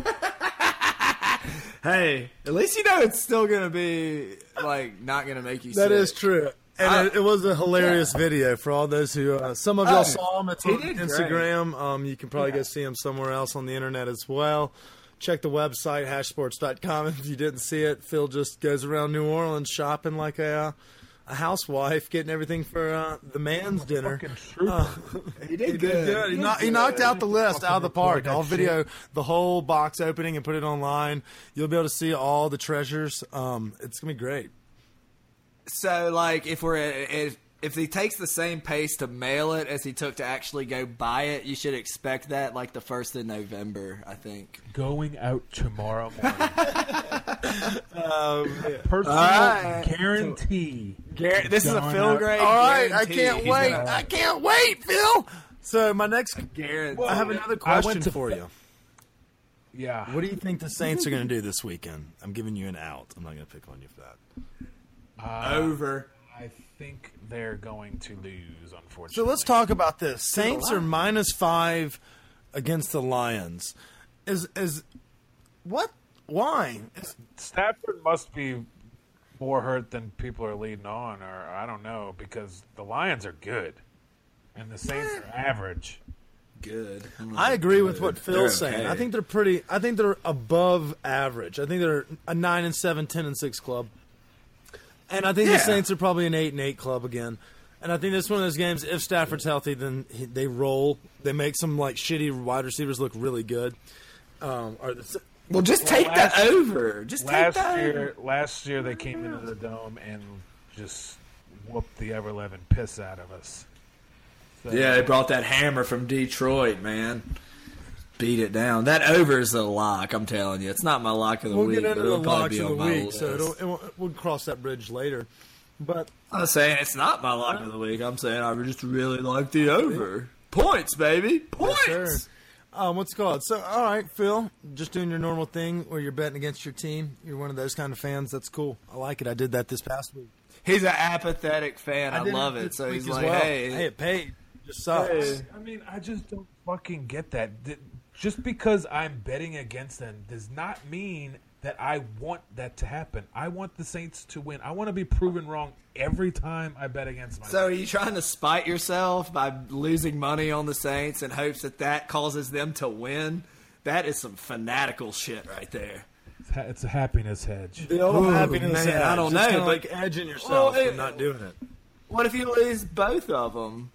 hey. At least you know it's still gonna be not gonna make you. that sick. is true. And it was a hilarious video for all those who some of y'all saw him. It's he on did great. Instagram. You can probably go see him somewhere else on the internet as well. Check the website hashsports.com if you didn't see it. Phil just goes around New Orleans shopping like a housewife, getting everything for the man's dinner. Fucking trooper. He did good. He knocked out the list out of the park. that I'll shit. video the whole box opening and put it online. You'll be able to see all the treasures. It's gonna be great. So, if he takes the same pace to mail it as he took to actually go buy it, you should expect that the 1st of November, I think. Going out tomorrow morning. Personal Alright. guarantee. This is a Going Phil out. Gray. All right, I guarantee. can't He's wait. gonna I can't wait, Phil. So my next, guarantee. I have another I went question to- for you. Yeah. What do you think the Saints are going to do this weekend? I'm giving you an out. I'm not going to pick on you for that. Over. I think they're going to lose, unfortunately. So let's talk about this. Saints are -5 against the Lions. Is what? Why? Stafford must be more hurt than people are leading on, or I don't know, because the Lions are good, and the Saints are average. Good. I agree with what Phil's They're saying. okay. I think they're pretty. I think they're above average. I think they're a 9-7, 10-6 club, and I think the Saints are probably an 8-8 club again. And I think this is one of those games. If Stafford's healthy, then they roll. They make some shitty wide receivers look really good. Well, just take that over. Just take that over. Last year they came into the dome and just whooped the ever-loving piss out of us. So, Yeah, they brought that hammer from Detroit, man. Beat it down. That over is a lock, I'm telling you. It's not my lock of the We'll week, get but into the it'll probably locks be of on the my week, list. so we'll cross that bridge later. But I'm saying it's not my lock of the week. I'm saying I just really like the over. Points, baby. Points. sure. What's it called? So, all right, Phil, just doing your normal thing where you're betting against your team. You're one of those kind of fans. That's cool. I like it. I did that this past week. He's an apathetic fan. I did love this it. So week he's as like, well. hey. it paid. It just sucks. I mean, I just don't fucking get that. Just because I'm betting against them does not mean that I want that to happen. I want the Saints to win. I want to be proven wrong every time I bet against myself. So are you trying to spite yourself by losing money on the Saints in hopes that causes them to win? That is some fanatical shit right there. It's a happiness hedge. The old Ooh, happiness. man, hedge. I don't Just know, kinda but- like edging yourself Well, and not doing it. What if you lose both of them?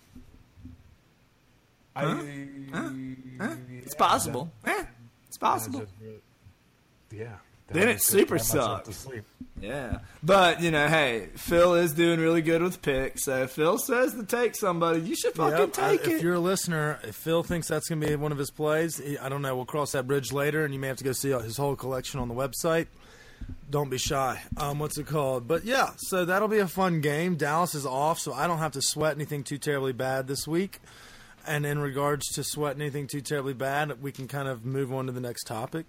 It's possible. It's possible. Yeah, Then it super Put myself to sucks. sleep. Yeah. But, hey, Phil is doing really good with picks. So if Phil says to take somebody, you should fucking Yep, take if it. you're a listener, if Phil thinks that's going to be one of his plays, I don't know. We'll cross that bridge later, and you may have to go see his whole collection on the website. Don't be shy. What's it called? But yeah, so that'll be a fun game. Dallas is off, so I don't have to sweat anything too terribly bad this week. And in regards to sweat anything too terribly bad, we can kind of move on to the next topic.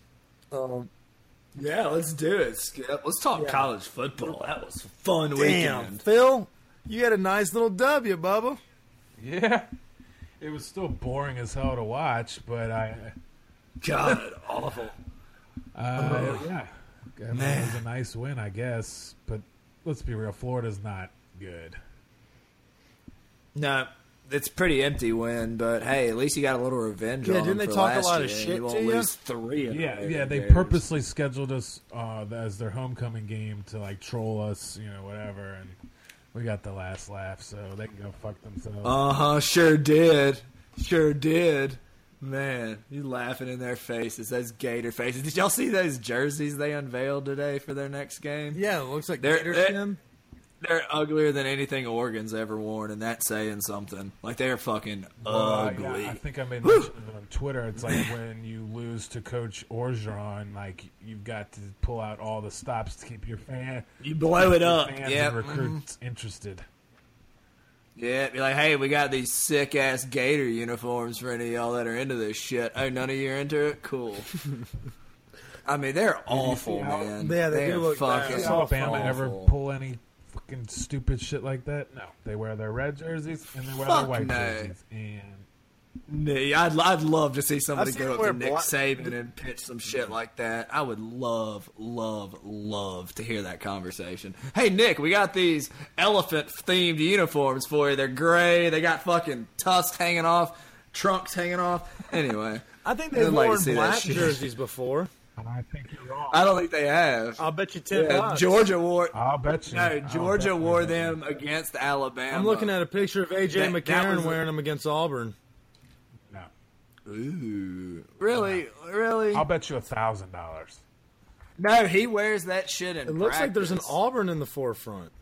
Yeah, let's do it, Skip. Let's talk college football. That was a fun Damn, weekend. Phil, you had a nice little W, Bubba. Yeah, it was still boring as hell to watch, but God, awful. yeah, it was a nice win, I guess. But let's be real, Florida's not good. No, it's a pretty empty win, but hey, at least you got a little revenge Yeah, on didn't them they for talk a last lot of year. shit You won't to you? lose 3 of Yeah, them. yeah, they purposely scheduled us as their homecoming game to like troll us, whatever, and we got the last laugh, so they can go fuck themselves. Sure did. Man, you laughing in their faces, those Gator faces. Did y'all see those jerseys they unveiled today for their next game? Yeah, it looks like They're- Gator they're- skin. They're uglier than anything Oregon's ever worn, and that's saying something. Like, they're fucking ugly. Yeah, I think I made mention of it on Twitter. It's like when you lose to Coach Orgeron, like you've got to pull out all the stops to keep your You blow it your up. fans Yeah. and recruits interested. Yeah, be like, hey, we got these sick-ass Gator uniforms for any of y'all that are into this shit. Oh, none of you are into it? Cool. I mean, they're awful, how- man. Yeah, they do They're look bad. fucking Does Alabama awful. ever pull any fucking stupid shit like that? No. They wear their red jerseys and they wear Fuck their white no. jerseys. And Nee, I'd love to see somebody I've seen go him up to wear Nick black- Saban and pitch some shit like that. I would love to hear that conversation. Hey, Nick, we got these elephant-themed uniforms for you. They're gray. They got fucking tusks hanging off, trunks hanging off. Anyway, I think I'd they've like to worn see that black shit. jerseys before. I think you're wrong. I don't think they have. I'll bet you $10. Yeah, Georgia wore. I'll bet you. No, I'll Georgia definitely wore bet you. them against Alabama. I'm looking at a picture of A.J. That McCarron was a- wearing them against Auburn. No. Ooh, really? I'll bet you $1,000. No, he wears that shit in It looks like there's an practice. Auburn in the forefront.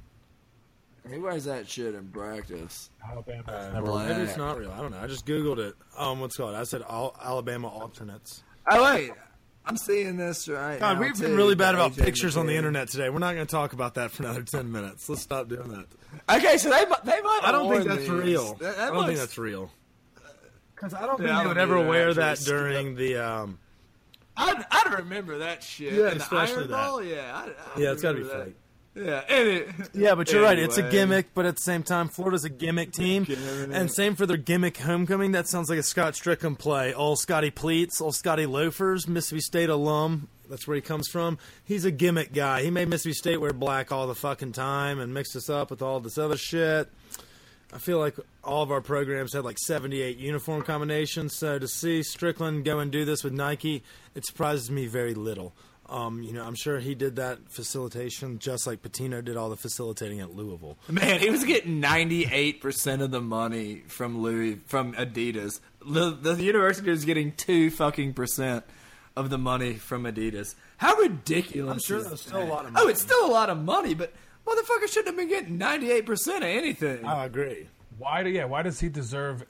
He wears that shit in practice. Alabama's never black. Maybe it's not real. I don't know. I just Googled it. What's it called? I said Alabama alternates. Oh, wait. I'm seeing this right God, now, we've been too, really bad about AJ pictures on the McCarron. internet today. We're not going to talk about that for another 10 minutes. Let's stop doing that. Okay, so they might I don't think worn that's these. real. That I don't looks- think that's real. Because I don't think Yeah, I they don't would ever either, wear actually. that during the. I'd remember that shit. Yeah, And the especially Iron that. Ball, yeah. Yeah, it's got to be remember fake. that. Yeah, and Yeah, but you're right. It's a anyway. gimmick, but at the same time, Florida's a gimmick team. And same for their gimmick homecoming. That sounds like a Scott Strickland play. Old Scotty Pleats, old Scotty Loafers, Mississippi State alum. That's where he comes from. He's a gimmick guy. He made Mississippi State wear black all the fucking time and mixed us up with all this other shit. I feel like all of our programs had like 78 uniform combinations. So to see Strickland go and do this with Nike, it surprises me very little. I'm sure he did that facilitation just like Patino did all the facilitating at Louisville. Man, he was getting 98% of the money from Adidas. The university was getting 2 fucking percent of the money from Adidas. How ridiculous! I'm sure is that's still a that? lot of Oh, money. it's still a lot of money, but motherfucker shouldn't have been getting 98% of anything. I agree. Why does he deserve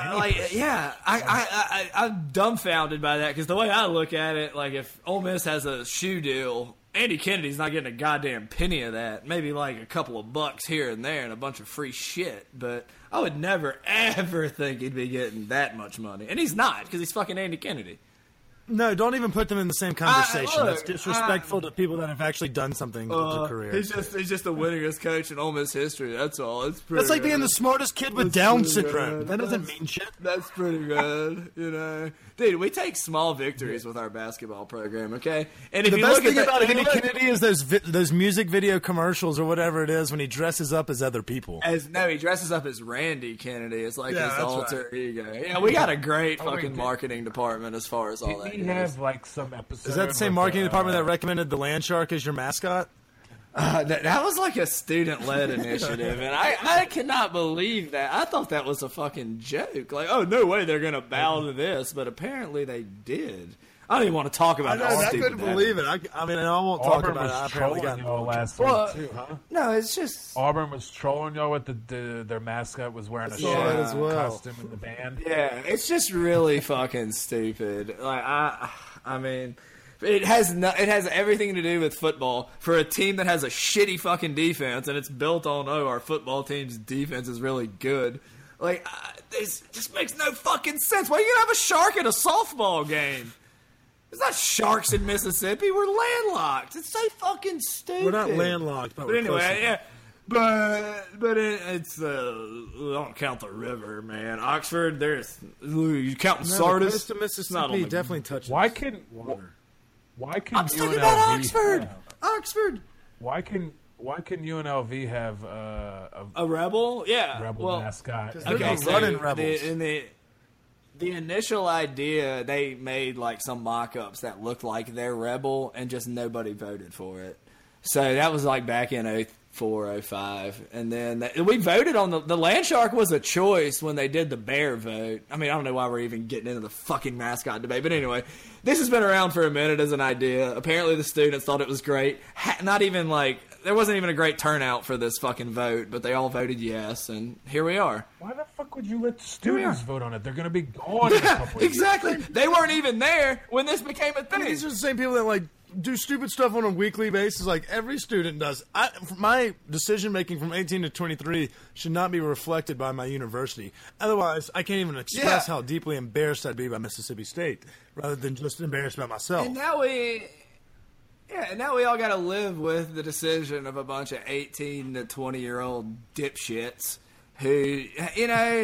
I'm dumbfounded by that because the way I look at it, like if Ole Miss has a shoe deal, Andy Kennedy's not getting a goddamn penny of that. Maybe like a couple of bucks here and there and a bunch of free shit. But I would never ever think he'd be getting that much money, and he's not because he's fucking Andy Kennedy. No, don't even put them in the same conversation. look, That's disrespectful to people that have actually done something with their career. He's just the winningest coach in Ole Miss history. That's all. It's pretty That's like being good. the smartest kid with Down pretty syndrome. good. That doesn't mean shit. That's pretty good, Dude, we take small victories with our basketball program, okay? And if The you best look thing at about if you Andy look- Kennedy is those music video commercials or whatever it is when he dresses up as other people. he dresses up as Randy Kennedy. It's like Yeah, his that's alter ego. Yeah, we got a great wait, fucking did- marketing department as far as all Did that he goes. have like some episode? Is that the same with, marketing department that recommended the land shark as your mascot? That was like a student-led initiative, and I cannot believe that. I thought that was a fucking joke. Like, oh, no way they're going to bow to this, but apparently they did. I don't even want to talk about that. I couldn't believe it. I mean, I won't talk Auburn about it. I was apparently trolling got y'all last Well, week too, huh? No, it's just... Auburn was trolling y'all with their mascot was wearing a saw that shirt as well. costume in the band. Yeah, it's just really fucking stupid. Like, I mean... It has everything to do with football for a team that has a shitty fucking defense, and it's built on our football team's defense is really good. Like, this just makes no fucking sense. Why are you gonna have a shark at a softball game? There's not sharks in Mississippi. We're landlocked. It's so fucking stupid. We're not landlocked, but anyway, yeah. But it's I don't count the river, man. Oxford, you counting Sardis? The coast of It's not on Mississippi the- definitely touches Why can water. why can I'm talking UNLV about Oxford. Oxford. Why can UNLV have a A rebel? Yeah. rebel well, mascot? they're Okay, the so running rebels. the initial idea, they made like some mock-ups that looked like their rebel, and just nobody voted for it. So that was like back in 04, 05. And then we voted on the Land Shark was a choice when they did the bear vote. I mean, I don't know why we're even getting into the fucking mascot debate. But anyway, this has been around for a minute as an idea. Apparently the students thought it was great. Not even like, there wasn't even a great turnout for this fucking vote, but they all voted yes, and here we are. Why the fuck would you let students vote on it? They're going to be gone in a couple of years. Exactly. They weren't even there when this became a I thing. mean, these are the same people that like do stupid stuff on a weekly basis, like every student does. My decision making from 18 to 23 should not be reflected by my university. Otherwise, I can't even express how deeply embarrassed I'd be by Mississippi State, rather than just embarrassed by myself. And now we all got to live with the decision of a bunch of 18 to 20-year-old dipshits who, you know,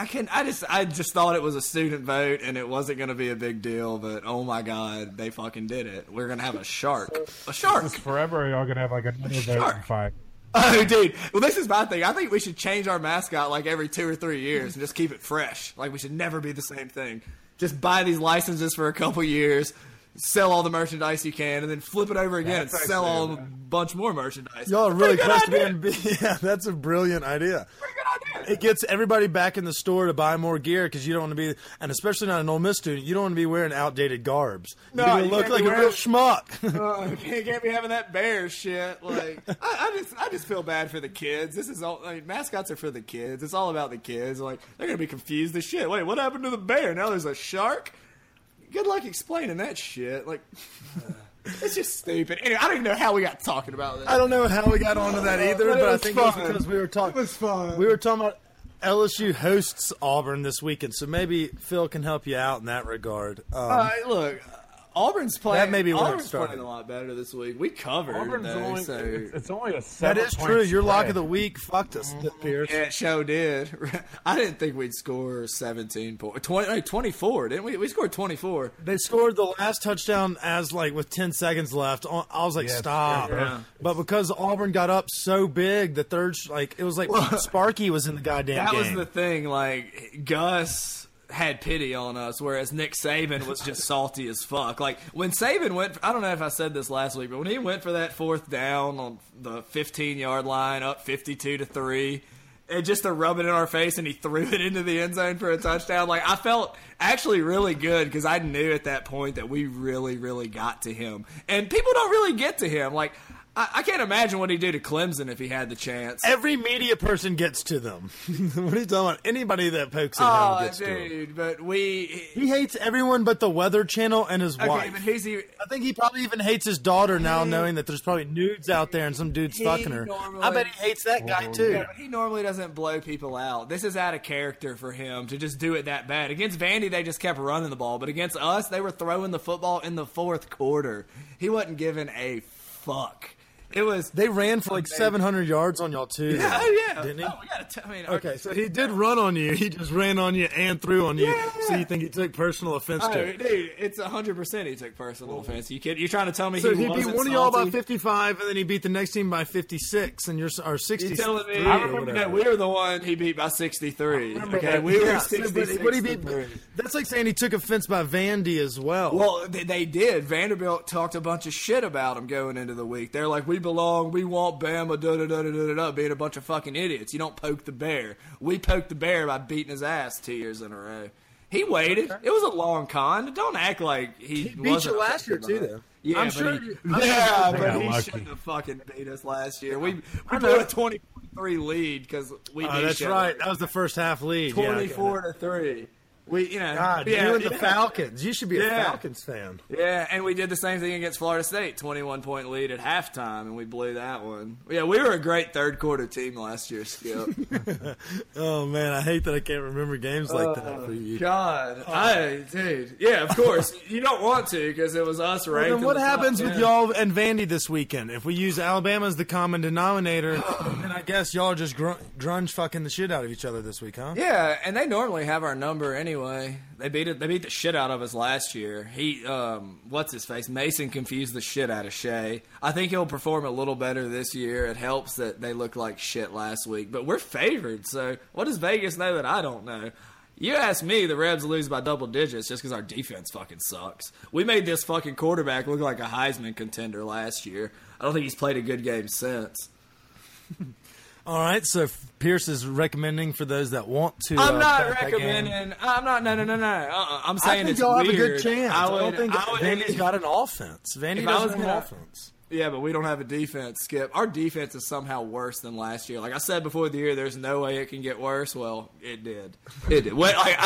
I just thought it was a student vote and it wasn't going to be a big deal, but oh my God, they fucking did it. We're going to have a shark. A shark. This forever, y'all going to have like another vote in 5. Oh, dude. Well, this is my thing. I think we should change our mascot like every 2 or 3 years and just keep it fresh. Like, we should never be the same thing. Just buy these licenses for a couple years, sell all the merchandise you can, and then flip it over again and sell a bunch more merchandise. Y'all are really Pretty close good to being. Yeah, that's a brilliant idea. Pretty good idea. It gets everybody back in the store to buy more gear because you don't want to be, and especially not an Ole Miss student, you don't want to be wearing outdated garbs. No, You're you gonna look can't like be a real wearing- schmuck. You can't be having that bear shit. Like, I just feel bad for the kids. This is all, like, mascots are for the kids. It's all about the kids. Like, they're gonna be confused as shit. Wait, what happened to the bear? Now there's a shark. Good luck explaining that shit. Like, it's just stupid. Anyway, I don't even know how we got talking about this. I don't know how we got onto that either, But it but I was think it was fun. because we were talking. It was fun. We were talking about LSU hosts Auburn this weekend, so maybe Phil can help you out in that regard. Look, Auburn's playing. That may be where it Auburn's started. playing a lot better this week. We covered, Auburn's though, only, so it's only a 7-point That is true. Your lock of spread. the week fucked us, Pierce. yeah, it show did. I didn't think we'd score 17 points. 24, didn't we? We scored 24. They scored the last touchdown as like with 10 seconds left. I was like, Yeah, stop. yeah. But because Auburn got up so big, the third, it was like Sparky was in the goddamn That game. was the thing. Like, Gus had pity on us, whereas Nick Saban was just salty as fuck. Like, when Saban went, I don't know if I said this last week, but when he went for that 4th down on the 15-yard line, up 52-3, and just to rub it in our face, and he threw it into the end zone for a touchdown. Like, I felt actually really good because I knew at that point that we really, really got to him. And people don't really get to him. Like, I can't imagine what he'd do to Clemson if he had the chance. Every media person gets to them. What are you talking about? Anybody that pokes at him Oh, gets to him. dude, but we... He hates everyone but the Weather Channel and his Okay, wife. but he's... I think he probably even hates his daughter now, knowing that there's probably nudes out there and some dude's fucking her. normally- I bet he hates that guy too. Yeah, but he normally doesn't blow people out. This is out of character for him to just do it that bad. Against Vandy, they just kept running the ball. But against us, they were throwing the football in the 4th quarter. He wasn't giving a fuck. It was... They ran for like 700 yards on y'all too. Yeah, though, oh, yeah. didn't he? Oh, we gotta I mean, Okay, so he did run on you. He just ran on you and threw on you. Yeah. So you think he took personal offense Oh, to it? dude, it's 100% he took personal offense. You kid? You're trying to tell me So he he beat wasn't one of y'all by salty? 55, and then he beat the next team by 56, and you're or 63. You telling me? or I remember whatever. that we were the one he beat by 63. Okay, we were Yeah, so, 66. but he beat, that's like saying he took offense by Vandy as well. Well, they did. Vanderbilt talked a bunch of shit about him going into the week. They're like, we belong. We want Bama. Da da da da da da. Being a bunch of fucking idiots. You don't poke the bear. We poked the bear by beating his ass 2 years in a row. He waited. It was a long con. Don't act like he beat wasn't you last year too, though. Yeah, I'm but sure. but he lucky. shouldn't have fucking beat us last year. We blew a 20-3 lead because we. beat That's shit right. like That was the first half lead. 24-3. We, God, yeah, you and the Falcons. You should be a Yeah. Falcons fan. Yeah, and we did the same thing against Florida State, 21-point lead at halftime, and we blew that one. Yeah, we were a great third quarter team last year, Skip. Oh man, I hate that I can't remember games like that for you. God, dude, yeah, of course you don't want to because it was us ranked. Then in what the top happens with 10. y'all and Vandy this weekend? If we use Alabama as the common denominator, then I guess y'all are just grunge fucking the shit out of each other this week, huh? Yeah, and they normally have our number anyway. They beat the shit out of us last year. What's his face? Mason confused the shit out of Shea. I think he'll perform a little better this year. It helps that they looked like shit last week, but we're favored. So what does Vegas know that I don't know? You ask me, the Rebs lose by double digits just because our defense fucking sucks. We made this fucking quarterback look like a Heisman contender last year. I don't think he's played a good game since. All right, so Pierce is recommending for those that want to. I'm not bet that game. recommending. I'm not. No. I'm I saying think it's y'all weird. have a good chance. I don't think I would- Vandy's got an offense. Vandy If I was doesn't have an gonna- offense. Yeah, but we don't have a defense, Skip. Our defense is somehow worse than last year. Like I said before the year, there's no way it can get worse. Well, it did. It did.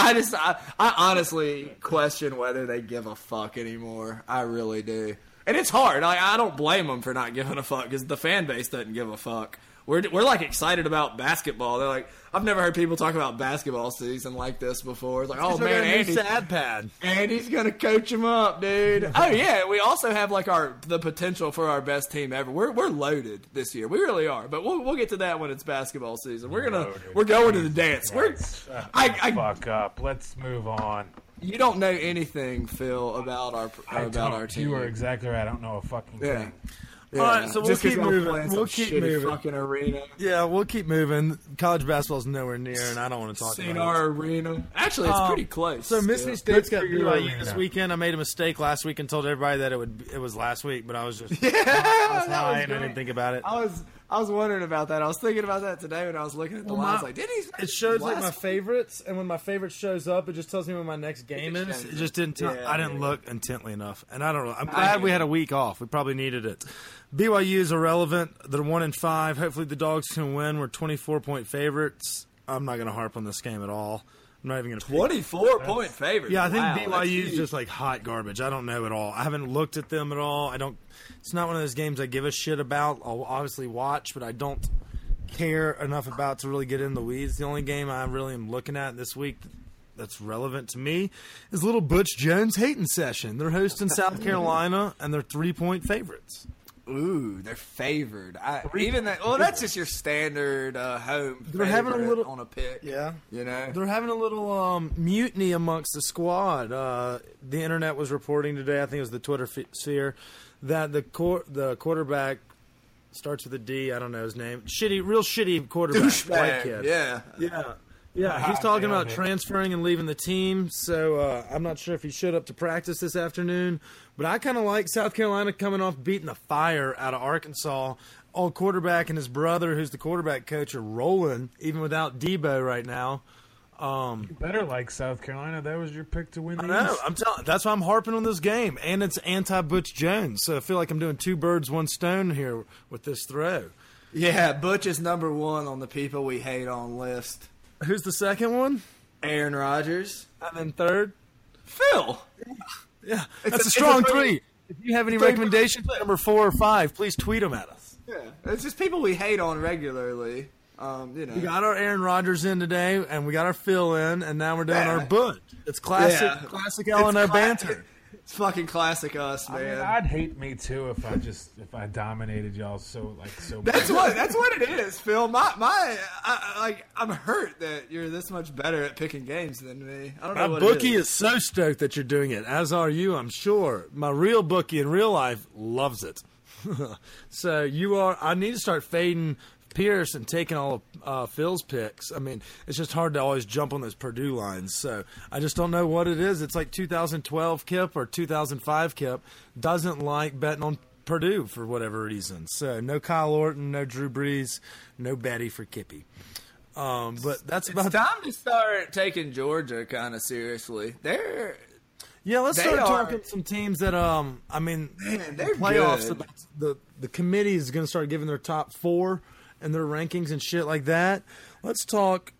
I honestly question whether they give a fuck anymore. I really do. And it's hard. I don't blame them for not giving a fuck because the fan base doesn't give a fuck. We're like excited about basketball. They're like, I've never heard people talk about basketball season like this before. It's like, oh man, Andy, sad pad. Andy's gonna coach him up, dude. Oh yeah, we also have like the potential for our best team ever. We're loaded this year. We really are. But we'll get to that when it's basketball season. We're going to the dance. Fuck up. Let's move on. You don't know anything, Phil, about our team. You are exactly right. I don't know a fucking Yeah. thing. Yeah. All right, so we'll Just 'cause keep y'all moving. playing We'll some keep shitty moving. fucking arena. Yeah, we'll keep moving. College basketball's nowhere near, and I don't want to talk Seen about our arena. Actually, it's pretty close. So Mississippi still. State's got Good for you, BYU this Arena. weekend. I made a mistake last week and told everybody that it was last week, but I was just I was that high was and I great. didn't think about it. I was wondering about that. I was thinking about that today when I was looking at the lines. Like, did he? It shows like last- my favorites, and when my favorite shows up, it just tells me when my next game It is. shows It just didn't tell. Yeah, I didn't yeah. look intently enough, and I don't know. I'm glad we had a week off. We probably needed it. BYU is irrelevant. They're 1-5. Hopefully the Dogs can win. We're 24-point favorites. I'm not going to harp on this game at all. I'm not even going to. 24-point favorite. Yeah, I think Wow, that's BYU is huge. just like hot garbage. I don't know at all. I haven't looked at them at all. I don't. It's not one of those games I give a shit about. I'll obviously watch, but I don't care enough about to really get in the weeds. The only game I really am looking at this week that's relevant to me is little Butch Jones hating session. They're hosting South Carolina, and they're 3-point favorites. Ooh, they're favored. That's just your standard home. They're having a favorite little- on a pick. Yeah. You know. They're having a little mutiny amongst the squad. The internet was reporting today, I think it was the Twitter sphere, that the quarterback starts with a D. I don't know his name. Real shitty quarterback, white Douchebag. kid. Yeah. Yeah. He's talking about Nailed it. transferring and leaving the team. So I'm not sure if he showed up to practice this afternoon. But I kind of like South Carolina coming off beating the fire out of Arkansas. Old quarterback and his brother, who's the quarterback coach, are rolling even without Debo right now. Better like South Carolina. That was your pick to win the I know. East. I'm telling. That's why I'm harping on this game, and it's anti-Butch Jones. So I feel like I'm doing two birds, one stone here with this throw. Yeah, Butch is number one on the people we hate on list. Who's the second one? Aaron Rodgers. And then third? Phil. Yeah, It's that's a a strong three. three. If you have any recommendations, number 4 or 5, please tweet them at us. Yeah, it's just people we hate on regularly. You know. We got our Aaron Rodgers in today, and we got our Phil in, and now we're doing our Butch. It's classic, Yeah. classic L&O banter. It's fucking classic us, I mean, man. I'd hate me too if I dominated y'all so That's much. that's what it is, Phil. I'm hurt that you're this much better at picking games than me. I don't know My what bookie it is so stoked that you're doing it, as are you, I'm sure. My real bookie in real life loves it. So you are. I need to start fading Pierce and taking all of Phil's picks. I mean, it's just hard to always jump on those Purdue lines. So I just don't know what it is. It's like 2012 Kip or 2005 Kip doesn't like betting on Purdue for whatever reason. So no Kyle Orton, no Drew Brees, no Betty for Kippy. But that's about It's time to start taking Georgia kind of seriously. let's they start are- talking some teams that I mean, Man, they're playoffs. good. The committee is going to start giving their top 4 and their rankings and shit like that. Let's talk.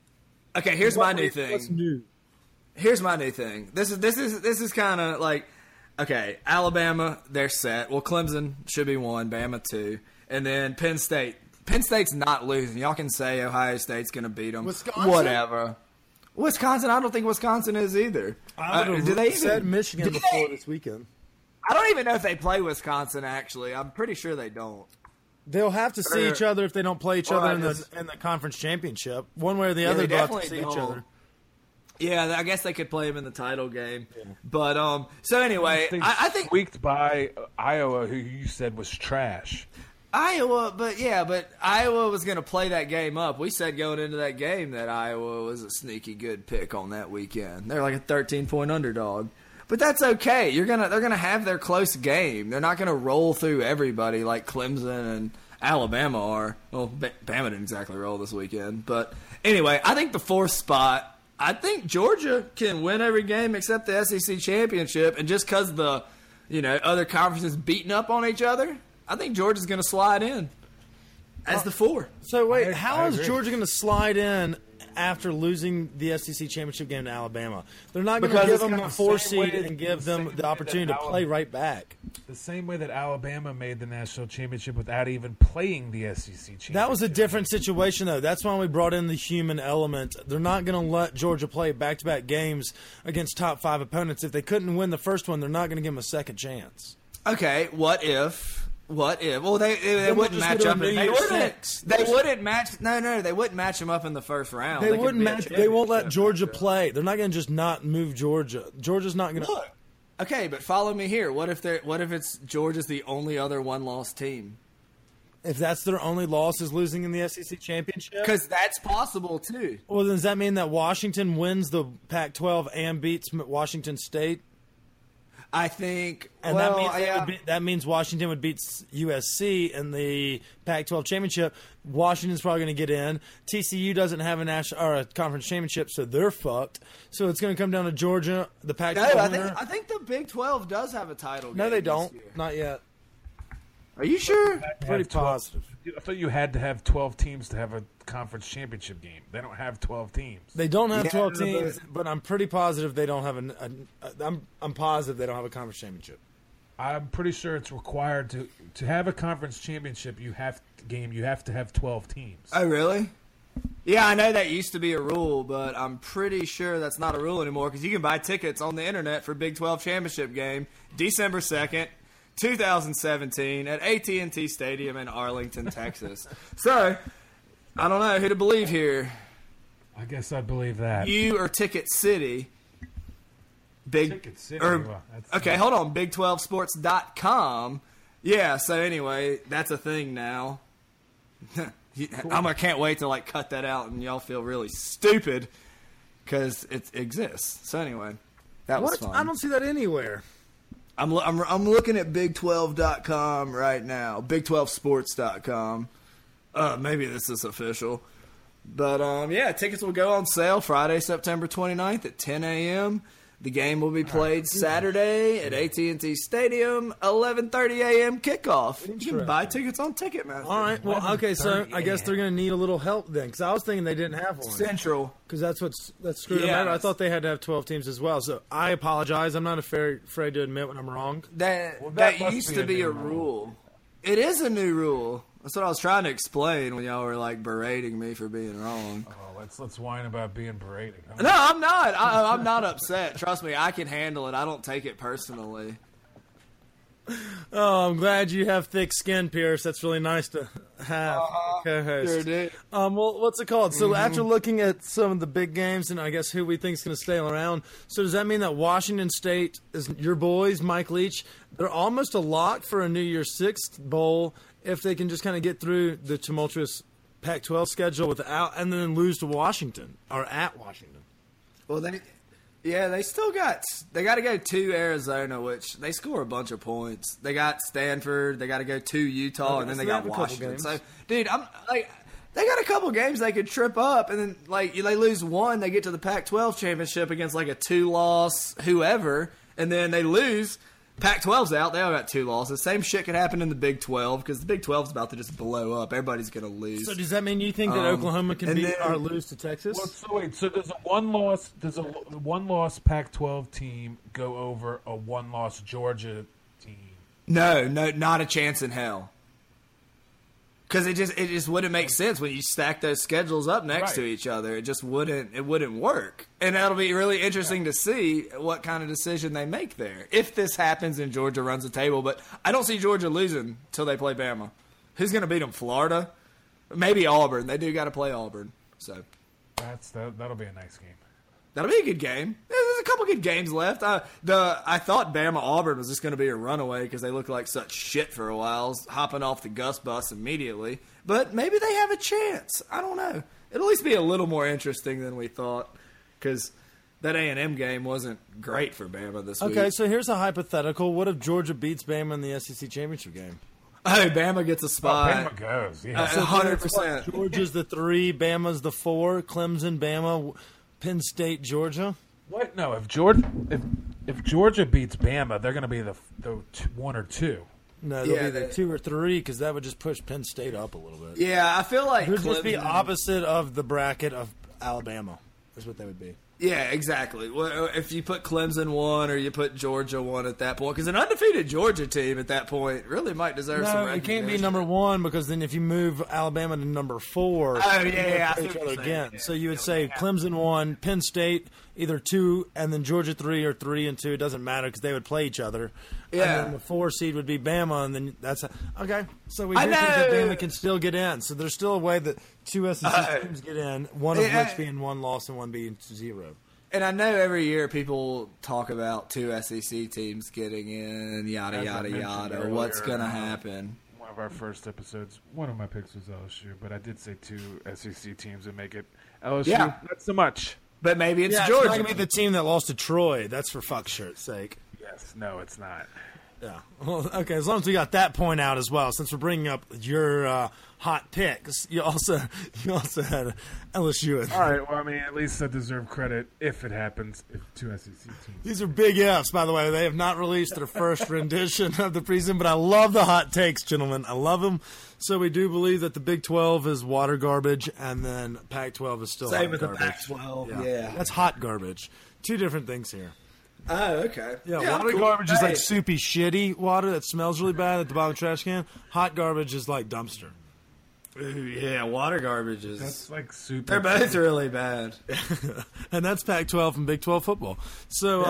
Okay, here's my new What's thing. new? Here's my new thing. This is kind of like, okay, Alabama, they're set. Well, Clemson should be 1, Bama 2, and then Penn State. Penn State's not losing. Y'all can say Ohio State's going to beat them. Wisconsin? Whatever. Wisconsin, I don't think Wisconsin is either. I would Do they have said even- Michigan do before they- this weekend. I don't even know if they play Wisconsin, actually. I'm pretty sure they don't. They'll have to see each other if they don't play each Well, other I in just- the conference championship. One way or the other, they they'll have to definitely see each don't. other. Yeah, I guess they could play him in the title game. But, so anyway, They I think squeaked by Iowa, who you said was trash. Iowa, but Iowa was going to play that game up. We said going into that game that Iowa was a sneaky good pick on that weekend. They're like a 13-point underdog. But that's okay. They're gonna have their close game. They're not gonna roll through everybody like Clemson and Alabama are. Well, Bama didn't exactly roll this weekend, but anyway, I think the 4th spot. I think Georgia can win every game except the SEC championship, and just because the other conferences beating up on each other, I think Georgia's gonna slide in as the 4. So wait, I how is agree. Georgia going to slide in after losing the SEC championship game to Alabama? They're not going to Because give it's them got the the 4 same way seed and give the them same the way opportunity that to play right back. The same way that Alabama made the national championship without even playing the SEC championship. That was a different situation, though. That's why we brought in the human element. They're not going to let Georgia play back-to-back games against top 5 opponents. If they couldn't win the first one, they're not going to give them a second chance. Okay, what if? Well, they we'll wouldn't just match go to up. New They Year's wouldn't. Six. They wouldn't match. No, they wouldn't match them up in the first round. They could wouldn't be a match. They won't let championship Georgia matchup. play. They're not going to just not move Georgia. Georgia's not going to. Look, okay, but follow me here. What if it's Georgia's the only other one-loss team? If that's their only loss is losing in the SEC championship, Because that's possible too. well, then does that mean that Washington wins the Pac-12 and beats Washington State? I think. And well, that means Washington would beat USC in the Pac-12 championship. Washington's probably going to get in. TCU doesn't have a national or a conference championship, so they're fucked. So it's going to come down to Georgia, the No, Pac-12 winner. I think the Big 12 does have a title. No, game they this don't. year. Not yet. Are you sure? Pretty Have 12 positive. I thought you had to have 12 teams to have a conference championship game. They don't have 12 teams. They don't have Yeah, 12 but- teams, but I'm pretty positive they don't have I'm positive they don't have a conference championship. I'm pretty sure it's required to have a conference championship. You have to have 12 teams. Oh, really? Yeah, I know that used to be a rule, but I'm pretty sure that's not a rule anymore because you can buy tickets on the internet for Big 12 championship game December 2nd, 2017 at AT&T Stadium in Arlington, Texas. So, I don't know who to believe here. I guess I believe that. You or Ticket City. Ticket City, well, that's- Okay, hold on. Big12sports.com. Yeah, so anyway, that's a thing now. I can't wait to cut that out and y'all feel really stupid because it exists. So anyway, that was What? fun. I don't see that anywhere. I'm looking at Big12.com right now. Big12sports.com. Maybe this is official. But, yeah, tickets will go on sale Friday, September 29th at 10 a.m. The game will be played Saturday at AT&T Stadium, 11:30 a.m. kickoff. You can buy tickets on Ticketmaster. All right. Well, okay. So I guess they're going to need a little help then, because I was thinking they didn't have one. Central. Because that's screwed them out. I Yes. thought they had to have 12 teams as well. So I apologize. I'm not afraid to admit when I'm wrong. That that must used be to a be new a rule. It is a new rule. That's what I was trying to explain when y'all were berating me for being wrong. Oh, let's whine about being berated. Huh? No, I'm not. I'm not upset. Trust me, I can handle it. I don't take it personally. Oh, I'm glad you have thick skin, Pierce. That's really nice to have. Co-host. Sure did. Well, what's it called? So after looking at some of the big games and I guess who we think is going to stay around, so does that mean that Washington State is your boys, Mike Leach? They're almost a lock for a New Year's Six bowl if they can just kind of get through the tumultuous Pac-12 schedule without, and then lose to Washington or at Washington. Well, Yeah, they got to go to Arizona, which they score a bunch of points. They got Stanford, they got to go to Utah, and then they got Washington. So, dude, I'm like, they got a couple games they could trip up, and then like they lose one, they get to the Pac-12 championship against like a 2-loss whoever, and then they lose. Pac-12's out. They all got 2 losses. Same shit could happen in the Big 12 because the Big 12's about to just blow up. Everybody's going to lose. So does that mean you think that Oklahoma can beat or lose to Texas? Well, so does a one-loss Pac-12 team go over a one-loss Georgia team? No, not a chance in hell. Because it just wouldn't make sense when you stack those schedules up next to each other. It just wouldn't work. And that'll be really interesting to see what kind of decision they make there. If this happens and Georgia runs the table. But I don't see Georgia losing until they play Bama. Who's going to beat them? Florida? Maybe Auburn. They do got to play Auburn. So That'll be a nice game. that'll be a good game. There's a couple good games left. I thought Bama Auburn was just going to be a runaway because they looked like such shit for a while, hopping off the Gus bus immediately. But maybe they have a chance. I don't know. It'll at least be a little more interesting than we thought because that A&M game wasn't great for Bama this week. Okay, so here's a hypothetical. What if Georgia beats Bama in the SEC championship game? Oh, Bama gets a spot. Bama goes. Yeah. So 100%. Georgia's the 3, Bama's the 4, Clemson, Bama, Penn State, Georgia. What? No, if Georgia beats Bama, they're going to be the 1 or 2. No, they'll be the 2 or 3 because that would just push Penn State up a little bit. Yeah, I feel like It would just be Clemson- opposite of the bracket of Alabama. Is what they would be. Yeah, exactly. Well, if you put Clemson 1 or you put Georgia 1 at that point, because an undefeated Georgia team at that point really might deserve some No, recognition. it can't be number 1 because then if you move Alabama to number 4, Oh, yeah, they yeah, I play see each what other you're saying. again. So you would say Clemson 1, Penn State either 2, and then Georgia 3 or 3 and 2. It doesn't matter because they would play each other. Yeah. And then the 4 seed would be Bama, and then that's okay. So we I do think that know. Bama can still get in. So there's still a way that 2 SEC teams get in, one of Yeah. which being 1 loss and one being 0. And I know every year people talk about 2 SEC teams getting in, yada, As I yada, mentioned yada. earlier, What's going to happen? One of our first episodes, one of my picks was LSU, but I did say 2 SEC teams would make it. LSU, Yeah. not so much. But maybe it's Yeah, Georgia. it's not going to be the team that lost to Troy. That's for fuck's sake. Yes, no, it's not. Yeah. Well, okay. As long as we got that point out as well, since we're bringing up your hot picks, you also had LSU. All right, well, I mean, at least I deserve credit if it happens. If 2 SEC teams. These are big Fs, by the way. They have not released their first rendition of the preseason, but I love the hot takes, gentlemen. I love them. So we do believe that the Big 12 is water garbage, and then Pac-12 is still Same hot with the garbage. Pac-12. Yeah. That's hot garbage. 2 different things here. Oh, okay. Yeah, water cool. garbage is Hey. like soupy, shitty water that smells really bad at the bottom of the trash can. Hot garbage is like dumpster. Ooh, yeah, water garbage is. That's like super. They're both really bad. And that's Pac-12 and Big 12 football. So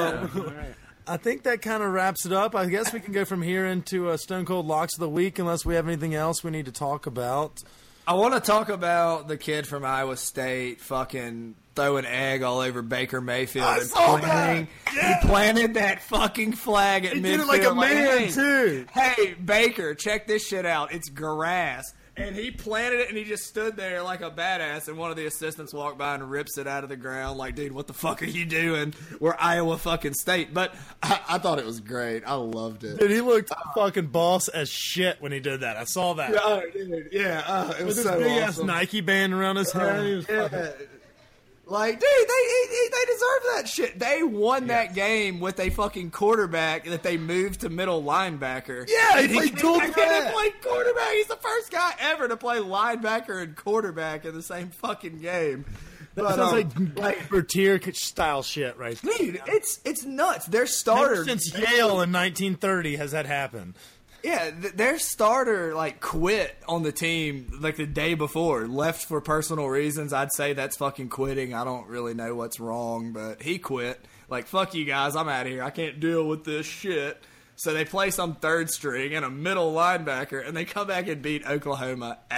I think that kind of wraps it up. I guess we can go from here into Stone Cold Locks of the Week unless we have anything else we need to talk about. I want to talk about the kid from Iowa State fucking throwing egg all over Baker Mayfield. I and saw planting- that. Yeah. He planted that fucking flag at He midfield. did it like a man, hey, too. Hey, Baker, check this shit out. It's grass. And he planted it, and he just stood there like a badass, and one of the assistants walked by and rips it out of the ground like, dude, what the fuck are you doing? We're Iowa fucking State. But I thought it was great. I loved it. Dude, he looked fucking boss as shit when he did that. I saw that. Oh, dude, yeah. It With was his so big-ass awesome. Nike band around his head. He was fucking- Yeah. Like, dude, they deserve that shit. They won that game with a fucking quarterback that they moved to middle linebacker. Yeah, he And played dual came back in and played quarterback. He's the first guy ever to play linebacker and quarterback in the same fucking game. That But, sounds like Bertier style shit right there. dude, it's nuts. Their Ever starter since Yale in 1930 has that happened. Yeah, their starter quit on the team like the day before, left for personal reasons. I'd say that's fucking quitting. I don't really know what's wrong, but he quit. Like, fuck you guys, I'm out of here. I can't deal with this shit. So they play some third string and a middle linebacker, and they come back and beat Oklahoma at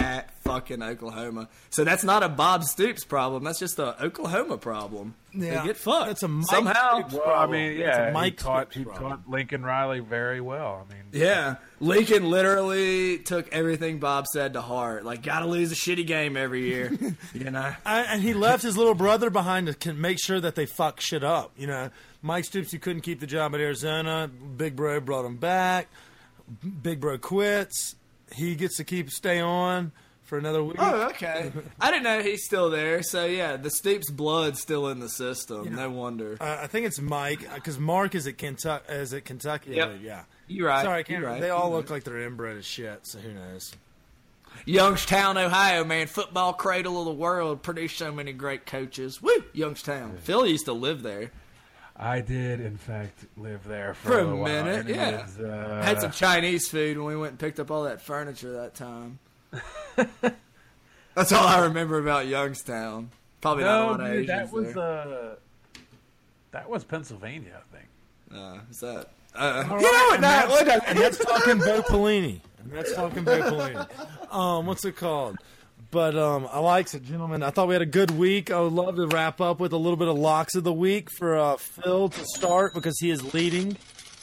fucking Oklahoma. So that's not a Bob Stoops problem. That's just a Oklahoma problem. Yeah. They get fucked. That's a Mike somehow. Stoops Well, I mean, yeah, he Mike taught Stoops problem. Lincoln Riley very well. I mean, Yeah, Lincoln literally took everything Bob said to heart. Like, gotta lose a shitty game every year, you know. And he left his little brother behind to make sure that they fuck shit up. You know, Mike Stoops, he couldn't keep the job at Arizona. Big Bro brought him back. Big Bro quits. He gets to stay on for another week. Oh, okay. I didn't know he's still there. So yeah, the Stoops blood's still in the system. No wonder. I think it's Mike because Mark is at Kentucky. Yep. Yeah. You're right. Sorry, I can't. You're right. They all look like they're inbred as shit. So who knows? Youngstown, Ohio, man, football cradle of the world. Produced so many great coaches. Woo, Youngstown. Phil used to live there. I did, in fact, live there For a little while, minute, and it yeah. was, Had some Chinese food when we went and picked up all that furniture that time. That's all I remember about Youngstown. Probably not a lot of dude, Asians there. that was Pennsylvania, I think. Is that? And that's talking Bo Pelini. What's it called? But I like it, gentlemen. I thought we had a good week. I would love to wrap up with a little bit of locks of the week for Phil to start because he is leading.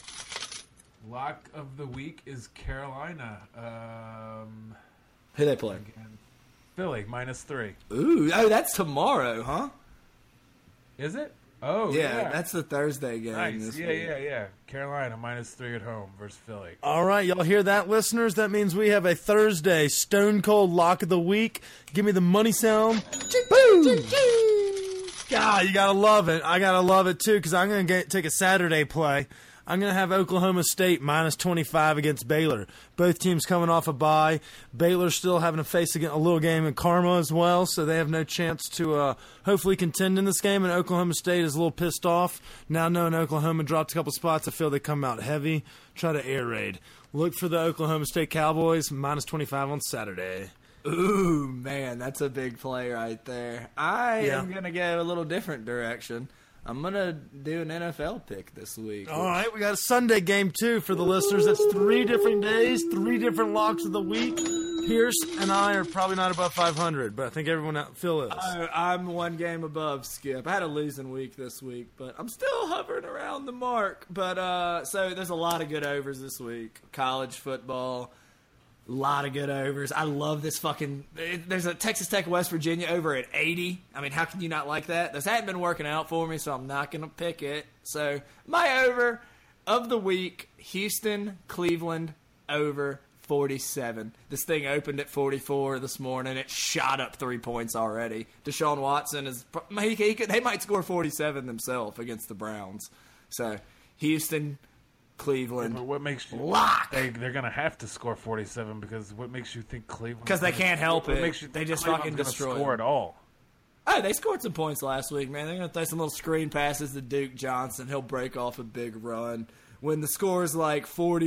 Lock of the week is Carolina. Who they play? Philly, -3. Ooh, that's tomorrow, huh? Is it? Oh, Yeah, that's the Thursday game. nice. This Yeah, week. yeah. Carolina, -3 at home versus Philly. All right, y'all hear that, listeners? That means we have a Thursday Stone Cold Lock of the Week. Give me the money sound. Boom! God, you gotta love it. I gotta love it too because I'm gonna take a Saturday play. I'm going to have Oklahoma State -25 against Baylor. Both teams coming off a bye. Baylor still having to face a little game in Karma as well, so they have no chance to hopefully contend in this game. And Oklahoma State is a little pissed off. Now knowing Oklahoma dropped a couple spots, I feel they come out heavy. Try to air raid. Look for the Oklahoma State Cowboys, -25 on Saturday. Ooh, man, that's a big play right there. I am going to go a little different direction. I'm going to do an NFL pick this week. All right, we got a Sunday game, too, for the listeners. That's 3 different days, 3 different locks of the week. Pierce and I are probably not above 500, but I think everyone out Phil is. I'm 1 game above Skip. I had a losing week this week, but I'm still hovering around the mark. But so there's a lot of good overs this week. College football. A lot of good overs. I love this fucking... There's a Texas Tech West Virginia over at 80. I mean, how can you not like that? This hadn't been working out for me, so I'm not going to pick it. So, my over of the week, Houston, Cleveland, over 47. This thing opened at 44 this morning. It shot up 3 points already. Deshaun Watson is... They might score 47 themselves against the Browns. So, Houston... Cleveland. But what makes you lock? They're going to have to score 47 because what makes you think Cleveland? Because they can't help it. Makes you they just Cleveland's fucking gonna destroy score them. at all. Oh, they scored some points last week, man. They're going to throw some little screen passes to Duke Johnson. He'll break off a big run. When the score is like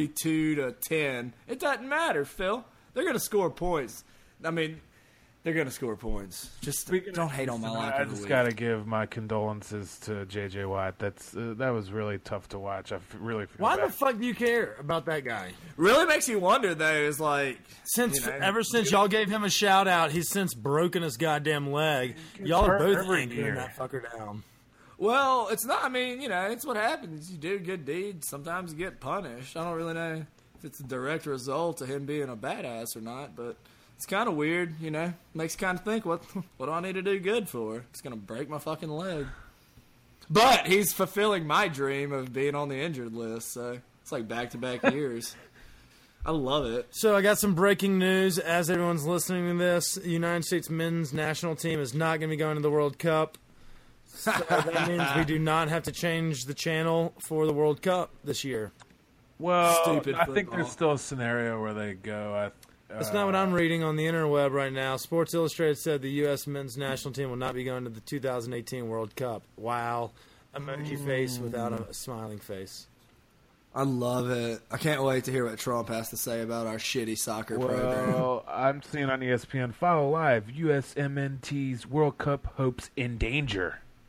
42-10, it doesn't matter, Phil. They're going to score points. I mean, they're going to score points. Just don't hate on my life. I just got to give my condolences to J.J. Watt. That was really tough to watch. I really feel Why bad. the fuck do you care about that guy? Really makes you wonder, though, is like... Ever since y'all gave him a shout-out, he's since broken his goddamn leg. Y'all are both angering that fucker down. Well, it's not... I mean, it's what happens. You do good deeds. Sometimes you get punished. I don't really know if it's a direct result of him being a badass or not, but... It's kind of weird, Makes you kind of think, what do I need to do good for? It's going to break my fucking leg. But he's fulfilling my dream of being on the injured list, so it's like back-to-back years. I love it. So I got some breaking news as everyone's listening to this. The United States men's national team is not going to be going to the World Cup. So that means we do not have to change the channel for the World Cup this year. Well, Stupid I think football. there's still a scenario where they go. That's not what I'm reading on the interweb right now. Sports Illustrated said the U.S. men's national team will not be going to the 2018 World Cup. Wow. Emoji face without a smiling face. I love it. I can't wait to hear what Trump has to say about our shitty soccer program. Well, I'm seeing on ESPN, follow live, USMNT's World Cup hopes in danger.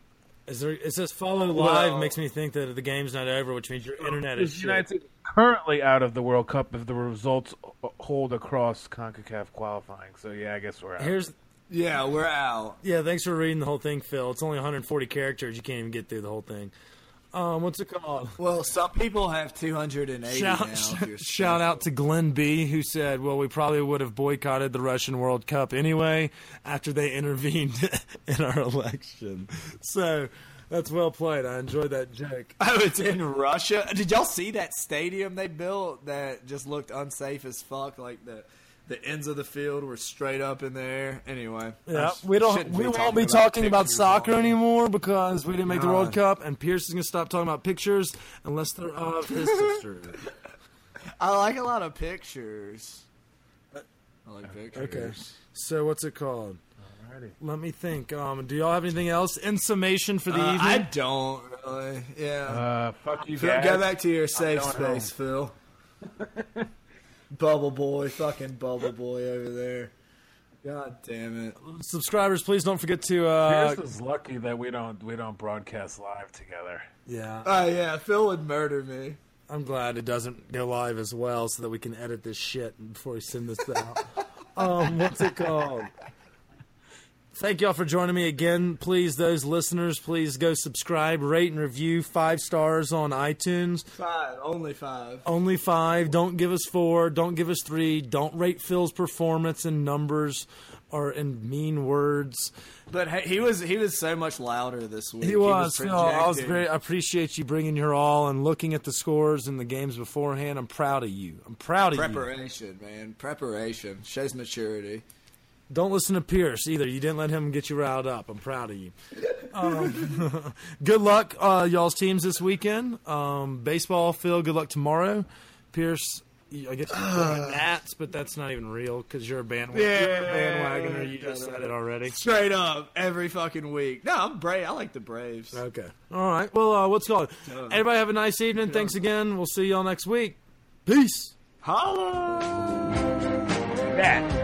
It says follow live Well- makes me think that the game's not over, which means your internet is The shit. United States currently out of the World Cup if the results hold across CONCACAF qualifying. So yeah, I guess we're out. Yeah, we're out. Yeah, thanks for reading the whole thing, Phil. It's only 140 characters. You can't even get through the whole thing. What's it called? Well, some people have 280 now. if you're Shout out to Glenn B, who said, well, we probably would have boycotted the Russian World Cup anyway after they intervened in our election. So that's well played. I enjoyed that joke. Oh, it's in Russia. Did y'all see that stadium they built that just looked unsafe as fuck? Like the ends of the field were straight up in the air. Anyway, Yeah, I we won't be talking about pictures soccer on it. anymore because we didn't make the World God. Cup, and Pierce is going to stop talking about pictures unless they're of his sister. I like a lot of pictures. I like pictures. Okay. So what's it called? Alrighty. Let me think. Do y'all have anything else in summation for the evening? I don't really. Yeah. Fuck you Phil, guys. go back to your safe going space, Phil. Bubble boy, fucking bubble boy over there. God damn it. Subscribers, please don't forget to. Pierce is lucky that we don't broadcast live together. Yeah, Oh yeah, Phil would murder me. I'm glad it doesn't go live as well, so that we can edit this shit before we send this out. What's it called? Thank y'all for joining me again. Please, those listeners, please go subscribe, rate, and review 5 stars on iTunes. 5, only 5. Only 5. Don't give us 4. Don't give us 3. Don't rate Phil's performance in numbers or in mean words. But hey, he was so much louder this week. He was. Phil, I projecting. appreciate you bringing your all and looking at the scores and the games beforehand. I'm proud of you. I'm proud of you. Preparation, man. Preparation shows maturity. Don't listen to Pierce either. You didn't let him get you riled up. I'm proud of you. Good luck, y'all's teams this weekend. Baseball, Phil, good luck tomorrow. Pierce, I guess you're going Nats, but that's not even real because you're a bandwagoner. You just said it already. Straight up, every fucking week. No, I'm Brave. I like the Braves. Okay. All right. Well, what's called? Everybody have a nice evening. Thanks again. We'll see y'all next week. Peace. Holla! That.